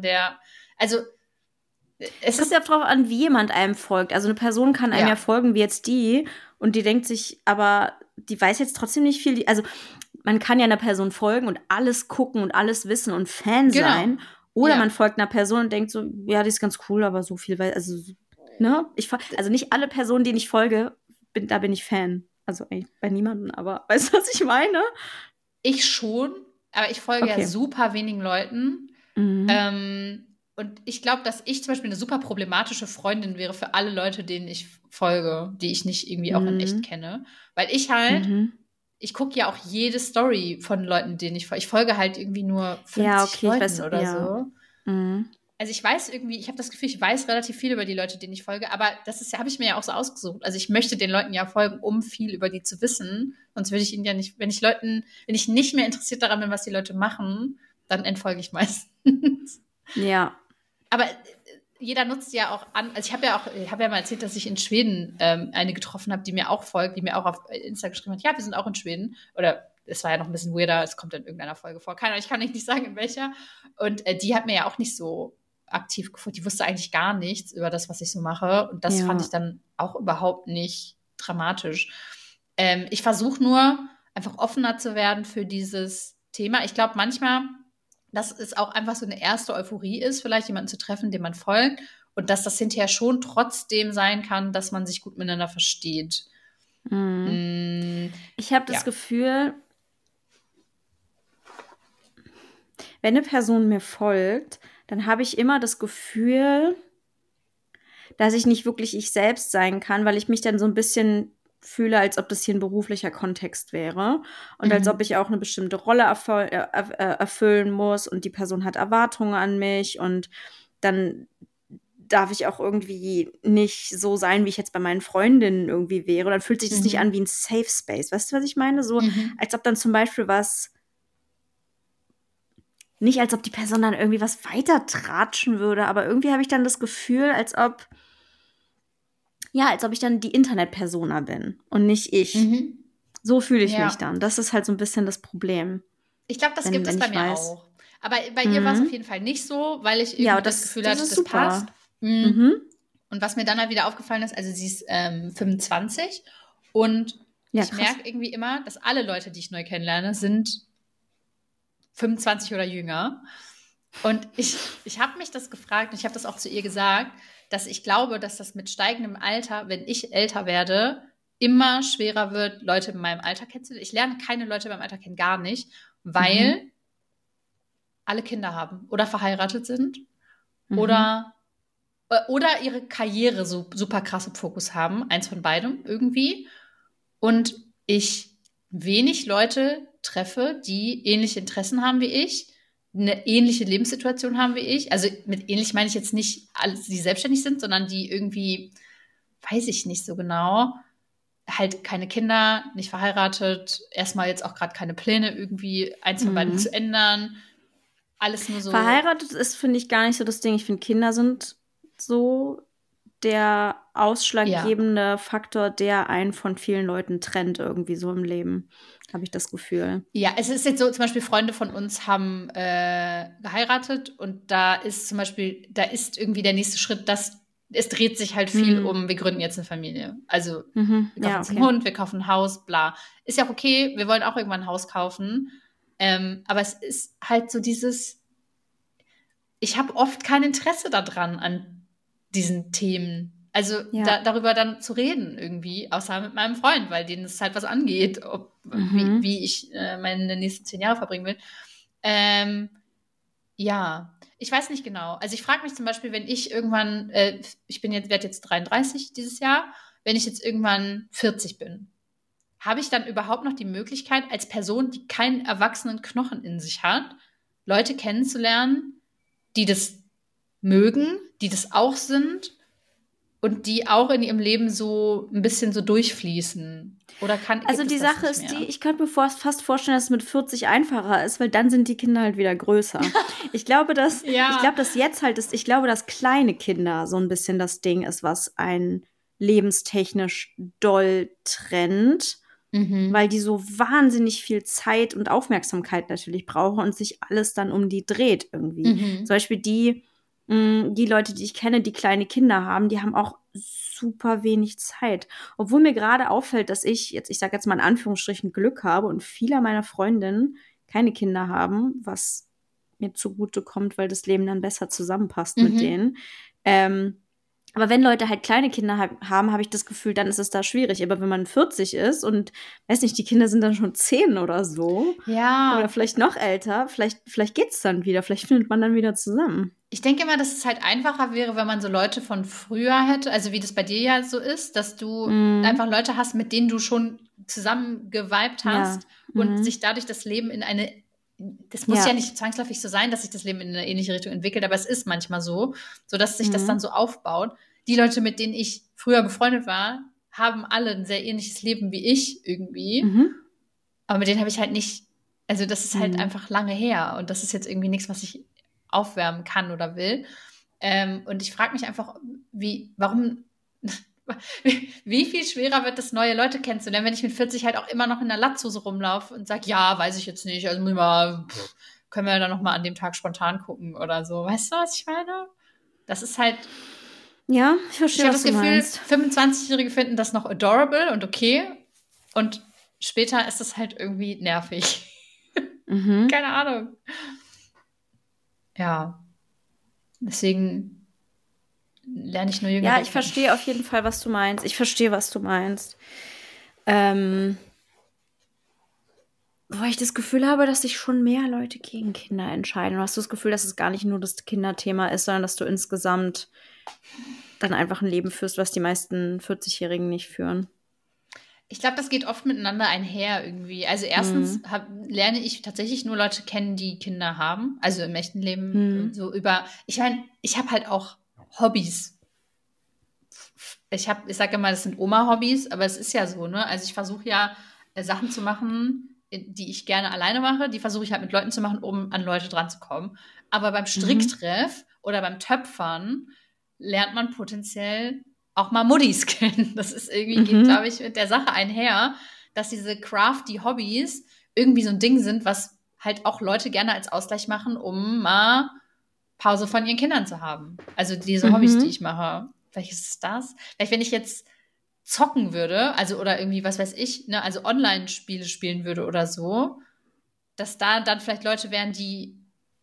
es ist ja drauf an, wie jemand einem folgt. Also eine Person kann einem ja folgen wie jetzt die und die denkt sich, aber die weiß jetzt trotzdem nicht viel. Also man kann ja einer Person folgen und alles gucken und alles wissen und Fan sein. Oder man folgt einer Person und denkt so, ja, die ist ganz cool, aber so viel, also, ne? Also nicht alle Personen, denen ich folge, da bin ich Fan. Also eigentlich bei niemandem, aber weißt du, was ich meine? Ich schon, aber ich folge ja super wenigen Leuten. Und ich glaube, dass ich zum Beispiel eine super problematische Freundin wäre für alle Leute, denen ich folge, die ich nicht irgendwie auch in echt kenne. Weil ich halt, ich gucke ja auch jede Story von Leuten, denen ich folge. Ich folge halt irgendwie nur 50 Leuten oder so. Also ich weiß irgendwie, ich habe das Gefühl, ich weiß relativ viel über die Leute, denen ich folge, aber habe ich mir ja auch so ausgesucht. Also ich möchte den Leuten ja folgen, um viel über die zu wissen. Sonst würde ich ihnen ja nicht, wenn ich nicht mehr interessiert daran bin, was die Leute machen, dann entfolge ich meistens. Ja. Aber jeder nutzt ja auch an, also ich habe ja mal erzählt, dass ich in Schweden eine getroffen habe, die mir auch folgt, die mir auch auf Insta geschrieben hat, ja, wir sind auch in Schweden. Oder es war ja noch ein bisschen weirder, es kommt in irgendeiner Folge vor. Ich kann nicht sagen, in welcher. Und die hat mir ja auch nicht so aktiv gefolgt. Die wusste eigentlich gar nichts über das, was ich so mache. Und das fand ich dann auch überhaupt nicht dramatisch. Ich versuche nur, einfach offener zu werden für dieses Thema. Ich glaube manchmal, dass es auch einfach so eine erste Euphorie ist, vielleicht jemanden zu treffen, dem man folgt. Und dass das hinterher schon trotzdem sein kann, dass man sich gut miteinander versteht. Ich habe das Gefühl, wenn eine Person mir folgt, dann habe ich immer das Gefühl, dass ich nicht wirklich ich selbst sein kann, weil ich mich dann so ein bisschen fühle, als ob das hier ein beruflicher Kontext wäre und als ob ich auch eine bestimmte Rolle erfüllen muss und die Person hat Erwartungen an mich und dann darf ich auch irgendwie nicht so sein, wie ich jetzt bei meinen Freundinnen irgendwie wäre. Und dann fühlt sich das nicht an wie ein Safe Space. Weißt du, was ich meine? So, als ob dann zum Beispiel nicht als ob die Person dann irgendwie was weiter tratschen würde, aber irgendwie habe ich dann das Gefühl, als ob ich dann die Internet-Persona bin und nicht ich. So fühle ich mich dann. Das ist halt so ein bisschen das Problem. Ich glaube, das gibt es bei mir auch. Aber bei ihr war es auf jeden Fall nicht so, weil ich irgendwie das Gefühl hatte, das passt. Und was mir dann halt wieder aufgefallen ist, also sie ist 25 und ich merke irgendwie immer, dass alle Leute, die ich neu kennenlerne, sind 25 oder jünger. Und ich habe mich das gefragt und ich habe das auch zu ihr gesagt, dass ich glaube, dass das mit steigendem Alter, wenn ich älter werde, immer schwerer wird, Leute in meinem Alter kennenzulernen. Ich lerne keine Leute in meinem Alter kennen, gar nicht, weil alle Kinder haben oder verheiratet sind oder ihre Karriere so super krass im Fokus haben. Eins von beidem irgendwie. Und ich wenig Leute treffe, die ähnliche Interessen haben wie ich, eine ähnliche Lebenssituation haben wie ich. Also mit ähnlich meine ich jetzt nicht alle, die selbstständig sind, sondern die irgendwie, weiß ich nicht so genau, halt keine Kinder, nicht verheiratet, erstmal jetzt auch gerade keine Pläne, irgendwie eins von beiden zu ändern. Alles nur so. Verheiratet ist, finde ich, gar nicht so das Ding. Ich finde, Kinder sind so der ausschlaggebende Faktor, der einen von vielen Leuten trennt, irgendwie so im Leben, habe ich das Gefühl. Ja, es ist jetzt so, zum Beispiel Freunde von uns haben geheiratet und da ist irgendwie der nächste Schritt, dass es dreht sich halt viel um, wir gründen jetzt eine Familie. Also wir kaufen uns einen Hund, wir kaufen ein Haus, bla. Ist ja auch okay, wir wollen auch irgendwann ein Haus kaufen. Aber es ist halt so ich habe oft kein Interesse daran, an diesen Themen. Also darüber dann zu reden irgendwie, außer mit meinem Freund, weil denen es halt was angeht, wie ich meine nächsten 10 Jahre verbringen will. Ich weiß nicht genau. Also ich frage mich zum Beispiel, wenn ich irgendwann, werde jetzt 33 dieses Jahr, wenn ich jetzt irgendwann 40 bin, habe ich dann überhaupt noch die Möglichkeit, als Person, die keinen erwachsenen Knochen in sich hat, Leute kennenzulernen, die das mögen, die das auch sind und die auch in ihrem Leben so ein bisschen so durchfließen? Oder also die Sache ist die, ich könnte mir fast vorstellen, dass es mit 40 einfacher ist, weil dann sind die Kinder halt wieder größer. Ich glaube, dass dass kleine Kinder so ein bisschen das Ding ist, was einen lebenstechnisch doll trennt, weil die so wahnsinnig viel Zeit und Aufmerksamkeit natürlich brauchen und sich alles dann um die dreht irgendwie. Zum Beispiel die Leute, die ich kenne, die kleine Kinder haben, die haben auch super wenig Zeit. Obwohl mir gerade auffällt, dass ich sage jetzt mal in Anführungsstrichen Glück habe und viele meiner Freundinnen keine Kinder haben, was mir zugute kommt, weil das Leben dann besser zusammenpasst mit denen. Aber wenn Leute halt kleine Kinder haben, habe ich das Gefühl, dann ist es da schwierig. Aber wenn man 40 ist und, weiß nicht, die Kinder sind dann schon 10 oder so. Ja. Oder vielleicht noch älter, vielleicht geht's dann wieder. Vielleicht findet man dann wieder zusammen. Ich denke immer, dass es halt einfacher wäre, wenn man so Leute von früher hätte, also wie das bei dir ja so ist, dass du einfach Leute hast, mit denen du schon zusammen geweibt hast und sich dadurch das Leben das muss ja nicht zwangsläufig so sein, dass sich das Leben in eine ähnliche Richtung entwickelt, aber es ist manchmal so, dass sich das dann so aufbaut. Die Leute, mit denen ich früher befreundet war, haben alle ein sehr ähnliches Leben wie ich irgendwie. Aber mit denen habe ich halt nicht, also das ist halt einfach lange her und das ist jetzt irgendwie nichts, was ich aufwärmen kann oder will. Und ich frage mich einfach, wie viel schwerer wird es, neue Leute kennenzulernen, wenn ich mit 40 halt auch immer noch in der Latzhose rumlaufe und sage, ja, weiß ich jetzt nicht, also können wir dann noch mal an dem Tag spontan gucken oder so. Weißt du, was ich meine? Das ist halt. Ja, ich verstehe, was du meinst. Ich habe das Gefühl, 25-Jährige finden das noch adorable und okay. Und später ist das halt irgendwie nervig. Keine Ahnung. Ja. Deswegen lerne ich nur jünger. Ja, ich verstehe auf jeden Fall, was du meinst. Wo ich das Gefühl habe, dass sich schon mehr Leute gegen Kinder entscheiden. Oder hast du das Gefühl, dass es gar nicht nur das Kinderthema ist, sondern dass du insgesamt dann einfach ein Leben führst, was die meisten 40-Jährigen nicht führen? Ich glaube, das geht oft miteinander einher irgendwie. Also erstens lerne ich tatsächlich nur Leute kennen, die Kinder haben. Also im echten Leben ich meine, ich habe halt auch Hobbys. Ich sage immer, das sind Oma-Hobbys, aber es ist ja so, ne? Also ich versuche ja Sachen zu machen, die ich gerne alleine mache, die versuche ich halt mit Leuten zu machen, um an Leute dran zu kommen. Aber beim Stricktreff oder beim Töpfern lernt man potenziell auch mal Muddis kennen. Das ist irgendwie, geht, glaube ich, mit der Sache einher, dass diese crafty Hobbys irgendwie so ein Ding sind, was halt auch Leute gerne als Ausgleich machen, um mal Pause von ihren Kindern zu haben. Also diese Hobbys, die ich mache. Vielleicht ist es das. Vielleicht, wenn ich jetzt zocken würde, also oder irgendwie, was weiß ich, ne, also Online-Spiele spielen würde oder so, dass da dann vielleicht Leute wären, die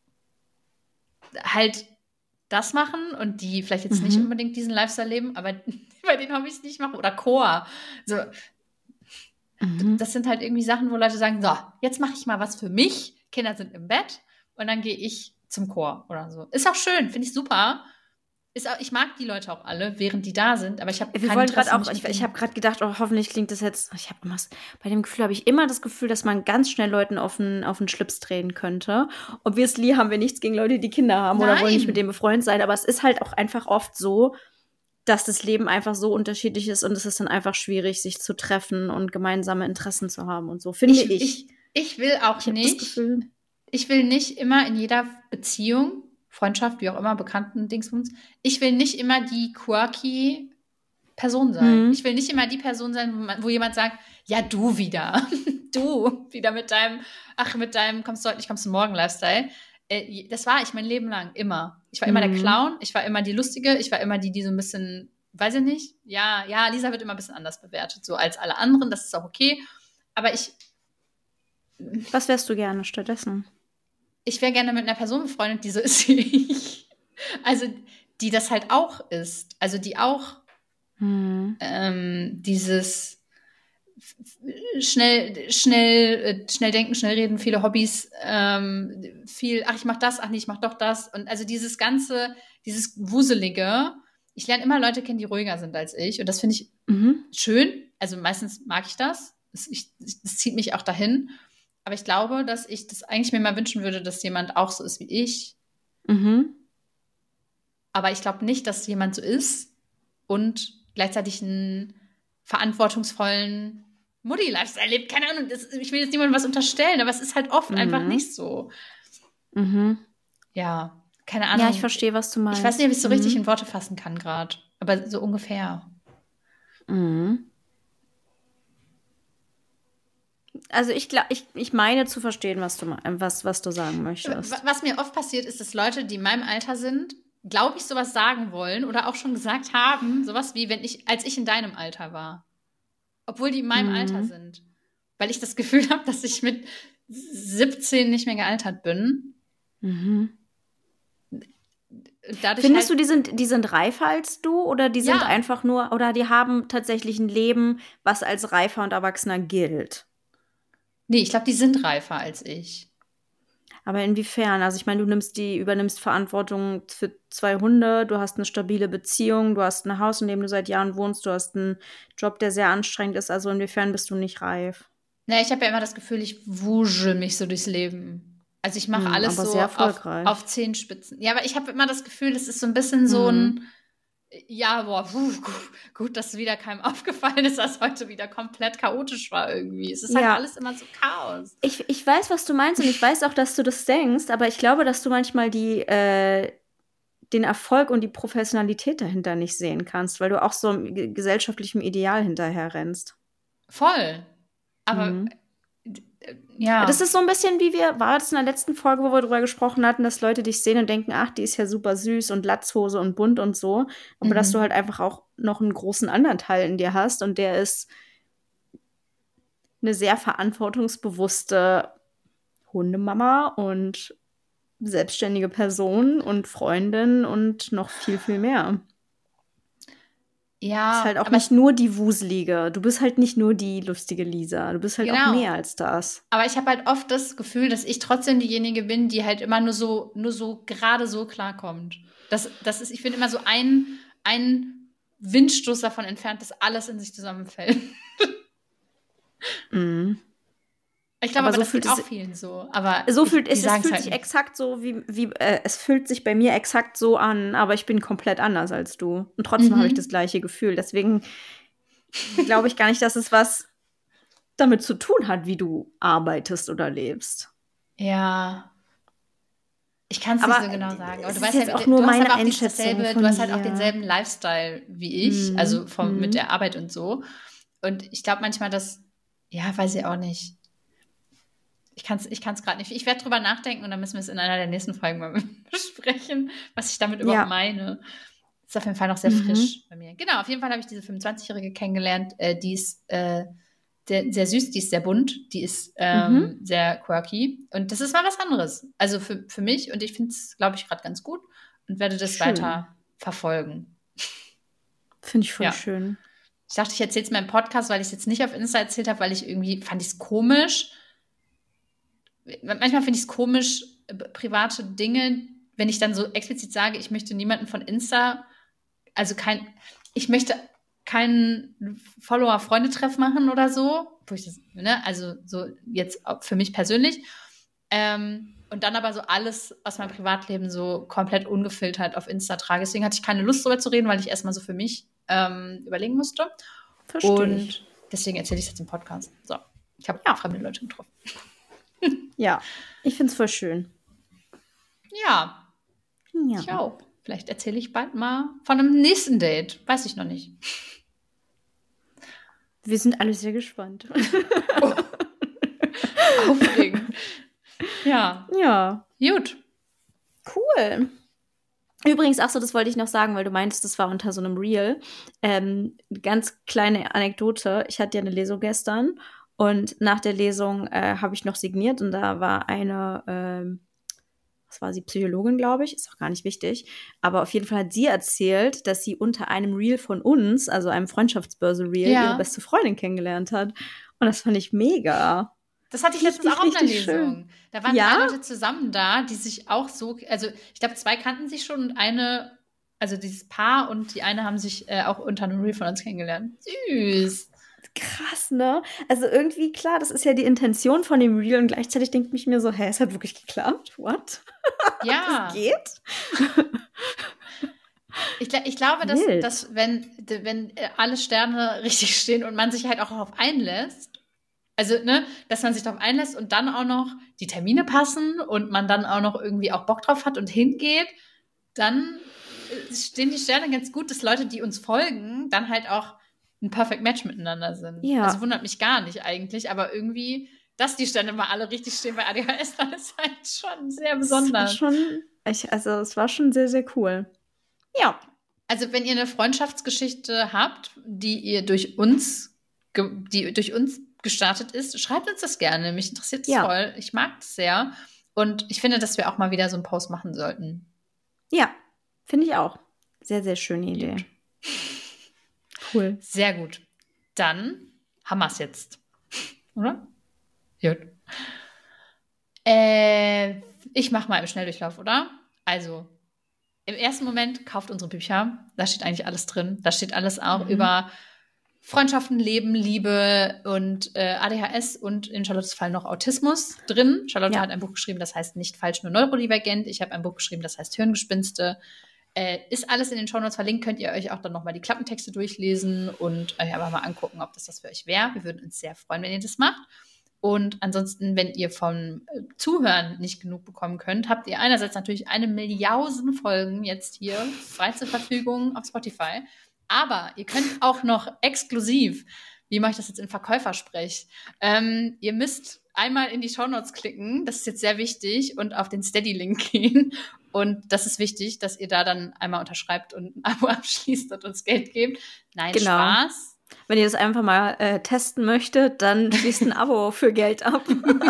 halt das machen und die vielleicht jetzt nicht unbedingt diesen Lifestyle leben, aber bei den Hobbys nicht machen. Oder Chor. So. Das sind halt irgendwie Sachen, wo Leute sagen, so, jetzt mache ich mal was für mich. Kinder sind im Bett und dann gehe ich zum Chor oder so. Ist auch schön, finde ich super. Ich mag die Leute auch alle, während die da sind, aber ich habe ich habe gerade gedacht, oh, hoffentlich klingt das jetzt, bei dem Gefühl habe ich immer das Gefühl, dass man ganz schnell Leuten auf den Schlips drehen könnte. Obviously haben wir nichts gegen Leute, die Kinder haben oder wollen nicht mit denen befreundet sein, aber es ist halt auch einfach oft so, dass das Leben einfach so unterschiedlich ist und es ist dann einfach schwierig, sich zu treffen und gemeinsame Interessen zu haben und so, finde ich. Ich will auch nicht, ich will nicht immer in jeder Beziehung, Freundschaft, wie auch immer, Bekannten, Dingsbums, ich will nicht immer die quirky Person sein. Ich will nicht immer die Person sein, wo jemand sagt, ja, du wieder. Du wieder mit deinem, kommst du heute nicht, kommst du morgen Lifestyle. Das war ich mein Leben lang, immer. Ich war immer der Clown, ich war immer die Lustige, ich war immer die so ein bisschen, weiß ich nicht, ja, Lisa wird immer ein bisschen anders bewertet, so als alle anderen, das ist auch okay. Aber was wärst du gerne stattdessen? Ich wäre gerne mit einer Person befreundet, die so ist wie ich. Also, die das halt auch ist. Also, die auch dieses schnell denken, schnell reden, viele Hobbys, ich mach das, ach nee, ich mach doch das. Und also dieses Wuselige. Ich lerne immer Leute kennen, die ruhiger sind als ich. Und das finde ich schön. Also meistens mag ich das. Das zieht mich auch dahin. Aber ich glaube, dass ich das eigentlich mir mal wünschen würde, dass jemand auch so ist wie ich. Aber ich glaube nicht, dass jemand so ist und gleichzeitig einen verantwortungsvollen Mutti-Lifestyle lebt. Keine Ahnung, ich will jetzt niemandem was unterstellen, aber es ist halt oft einfach nicht so. Ja, keine Ahnung. Ja, ich verstehe, was du meinst. Ich weiß nicht, ob ich es so richtig in Worte fassen kann gerade, aber so ungefähr. Also ich meine zu verstehen, was du sagen möchtest. Was mir oft passiert, ist, dass Leute, die in meinem Alter sind, glaube ich, sowas sagen wollen oder auch schon gesagt haben, sowas wie, als ich in deinem Alter war. Obwohl die in meinem Alter sind. Weil ich das Gefühl habe, dass ich mit 17 nicht mehr gealtert bin. Findest du, die sind reifer als du oder die sind einfach nur, oder die haben tatsächlich ein Leben, was als reifer und erwachsener gilt? Nee, ich glaube, die sind reifer als ich. Aber inwiefern? Also ich meine, du übernimmst Verantwortung für 2 Hunde, du hast eine stabile Beziehung, du hast ein Haus, in dem du seit Jahren wohnst, du hast einen Job, der sehr anstrengend ist. Also inwiefern bist du nicht reif? Naja, ich habe ja immer das Gefühl, ich wusche mich so durchs Leben. Also ich mache alles aber so sehr erfolgreich. auf Zehenspitzen. Ja, aber ich habe immer das Gefühl, das ist so ein bisschen so ein ja, gut, dass wieder keinem aufgefallen ist, dass heute wieder komplett chaotisch war irgendwie. Es ist halt alles immer so Chaos. Ich weiß, was du meinst und ich weiß auch, dass du das denkst, aber ich glaube, dass du manchmal den Erfolg und die Professionalität dahinter nicht sehen kannst, weil du auch so gesellschaftlichem Ideal hinterher rennst. Voll. Aber ja. Das ist so ein bisschen war das in der letzten Folge, wo wir drüber gesprochen hatten, dass Leute dich sehen und denken, ach, die ist ja super süß und Latzhose und bunt und so. Aber dass du halt einfach auch noch einen großen anderen Teil in dir hast und der ist eine sehr verantwortungsbewusste Hundemama und selbstständige Person und Freundin und noch viel, viel mehr. Ja, ist halt auch nicht nur die Wuselige. Du bist halt nicht nur die lustige Lisa. Du bist halt auch mehr als das. Aber ich habe halt oft das Gefühl, dass ich trotzdem diejenige bin, die halt immer nur so gerade so klarkommt. Das ist, ich bin immer so ein Windstoß davon entfernt, dass alles in sich zusammenfällt. Ich glaube, aber so das fühlt geht auch es vielen so. Aber so fühlt die es sagen's fühlt halt sich nicht. exakt so es fühlt sich bei mir exakt so an, aber ich bin komplett anders als du. Und trotzdem habe ich das gleiche Gefühl. Deswegen glaube ich gar nicht, dass es was damit zu tun hat, wie du arbeitest oder lebst. Ja. Ich kann es nicht Aber so genau sagen. Aber es du ist weißt ja, jetzt auch nur du hast meine aber auch Einschätzung du von hast halt auch dir. denselben Lifestyle wie ich, also mit Mhm. der Arbeit und so. Und ich glaube manchmal, ja, weiß ich auch nicht. Ich kann's gerade nicht. Ich werde drüber nachdenken und dann müssen wir es in einer der nächsten Folgen mal besprechen, was ich damit überhaupt Ja. meine. Ist auf jeden Fall noch sehr Mhm. frisch bei mir. Genau, auf jeden Fall habe ich diese 25-Jährige kennengelernt. Die ist sehr süß, die ist sehr bunt, die ist Mhm. sehr quirky. Und das ist mal was anderes. Also für mich und ich finde es, glaube ich, gerade ganz gut und werde das Schön. weiter verfolgen. Finde ich voll Ja. schön. Ich dachte, ich erzähle es mal im Podcast, weil ich es jetzt nicht auf Insta erzählt habe, weil ich irgendwie fand ich es komisch. Manchmal finde ich es komisch, private Dinge, wenn ich dann so explizit sage, ich möchte niemanden von Insta, also ich möchte keinen Follower-Freunde-Treff machen oder so, wo ich das, ne, also so jetzt für mich persönlich. Und dann aber so alles aus meinem Privatleben so komplett ungefiltert auf Insta trage. Deswegen hatte ich keine Lust darüber zu reden, weil ich erstmal so für mich überlegen musste. Verstehe ich. Und deswegen erzähle ich es jetzt im Podcast. So, ich habe Ja. fremde Leute getroffen. Ja. Ich finde es voll schön. Ja, Ja. ich auch. Vielleicht erzähle ich bald mal von einem nächsten Date. Weiß ich noch nicht. Wir sind alle sehr gespannt. Oh, aufregend. Ja, Ja. gut. Cool. Übrigens, ach so, das wollte ich noch sagen, weil du meintest, das war unter so einem Reel. Ganz kleine Anekdote. Ich hatte ja eine Lesung gestern und nach der Lesung habe ich noch signiert und da war eine, was war sie, Psychologin, glaube ich, ist auch gar nicht wichtig. Aber auf jeden Fall hat sie erzählt, dass sie unter einem Reel von uns, also einem Freundschaftsbörse-Reel, ihre Ja, beste Freundin kennengelernt hat. Und das fand ich mega. das hatte ich letztens Richtig, auch auf einer richtig schön. Lesung. Da waren Ja? 3 Leute zusammen da, die sich auch so, also ich glaube, 2 kannten sich schon und also dieses Paar und die eine haben sich auch unter einem Reel von uns kennengelernt. Süß. Krass, ne? Also irgendwie, klar, das ist ja die Intention von dem Reel und gleichzeitig denkt mich mir so, hä, es hat wirklich geklappt? What? Ja. Das geht? Ich glaube, Wild. dass wenn alle Sterne richtig stehen und man sich halt auch darauf einlässt, also, ne, dass man sich darauf einlässt und dann auch noch die Termine passen und man dann auch noch irgendwie auch Bock drauf hat und hingeht, dann stehen die Sterne ganz gut, dass Leute, die uns folgen, dann halt auch ein Perfect Match miteinander sind. Ja. Also wundert mich gar nicht eigentlich, aber irgendwie, dass die Sterne mal alle richtig stehen bei ADHS, dann ist halt schon sehr besonders. Es war schon sehr, sehr cool. Ja. Also wenn ihr eine Freundschaftsgeschichte habt, die durch uns gestartet ist, schreibt uns das gerne. Mich interessiert das Ja. voll. Ich mag das sehr. Und ich finde, dass wir auch mal wieder so einen Post machen sollten. Ja, finde ich auch. Sehr, sehr schöne Idee. Gut. Cool. Sehr gut. Dann haben wir es jetzt. Oder? Gut. Ich mache mal im Schnelldurchlauf, oder? Also, im ersten Moment kauft unsere Bücher. Da steht eigentlich alles drin. Da steht alles auch über Freundschaften, Leben, Liebe und ADHS und in Charlottes Fall noch Autismus drin. Charlotte hat ein Buch geschrieben, das heißt Nicht falsch, nur neurodivergent. Ich habe ein Buch geschrieben, das heißt Hirngespinste. Ist alles in den Shownotes verlinkt, könnt ihr euch auch dann nochmal die Klappentexte durchlesen und euch aber mal angucken, ob das für euch wäre. Wir würden uns sehr freuen, wenn ihr das macht. Und ansonsten, wenn ihr vom Zuhören nicht genug bekommen könnt, habt ihr einerseits natürlich 1.000.000 Folgen jetzt hier frei zur Verfügung auf Spotify. Aber ihr könnt auch noch exklusiv, wie mache ich das jetzt in Verkäufersprech, ihr müsst einmal in die Shownotes klicken, das ist jetzt sehr wichtig, und auf den Steady-Link gehen. Und das ist wichtig, dass ihr da dann einmal unterschreibt und ein Abo abschließt und uns Geld gebt. Nein, genau. Spaß. Wenn ihr das einfach mal testen möchtet, dann schließt ein Abo für Geld ab.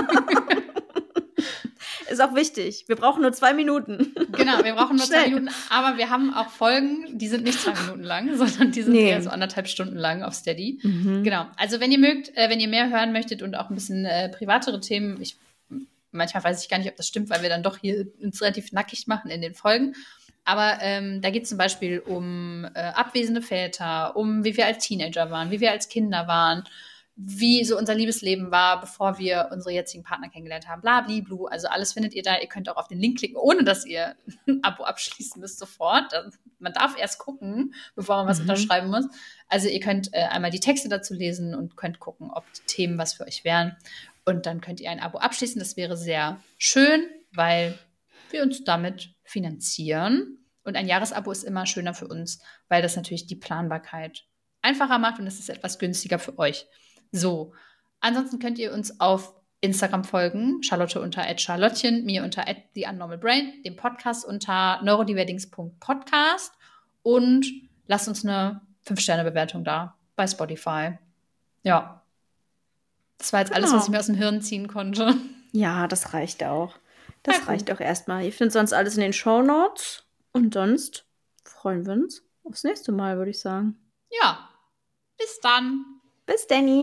Ist auch wichtig. Wir brauchen nur 2 Minuten. Genau, wir brauchen nur 2 Minuten. Aber wir haben auch Folgen, die sind nicht 2 Minuten lang, sondern die sind eher so 1,5 Stunden lang auf Steady. Genau. Also wenn ihr mögt, wenn ihr mehr hören möchtet und auch ein bisschen privatere Themen, manchmal weiß ich gar nicht, ob das stimmt, weil wir dann doch hier uns relativ nackig machen in den Folgen. Aber da geht es zum Beispiel um abwesende Väter, um wie wir als Teenager waren, wie wir als Kinder waren, wie so unser Liebesleben war, bevor wir unsere jetzigen Partner kennengelernt haben. Blabliblu. Also alles findet ihr da. Ihr könnt auch auf den Link klicken, ohne dass ihr ein Abo abschließen müsst sofort. Man darf erst gucken, bevor man was unterschreiben muss. Also ihr könnt einmal die Texte dazu lesen und könnt gucken, ob die Themen was für euch wären. Und dann könnt ihr ein Abo abschließen. Das wäre sehr schön, weil wir uns damit finanzieren. Und ein Jahresabo ist immer schöner für uns, weil das natürlich die Planbarkeit einfacher macht und es ist etwas günstiger für euch. So, ansonsten könnt ihr uns auf Instagram folgen, Charlotte unter @charlottchen, mir unter @theunnormalbrain, dem Podcast unter neurodiverdings.podcast und lasst uns eine 5-Sterne-Bewertung da bei Spotify. Ja, das war jetzt alles, was ich mir aus dem Hirn ziehen konnte. Ja, das reicht auch. Das reicht auch erstmal. Ihr findet sonst alles in den Shownotes und sonst freuen wir uns aufs nächste Mal, würde ich sagen. Ja, bis dann. Bis Danny.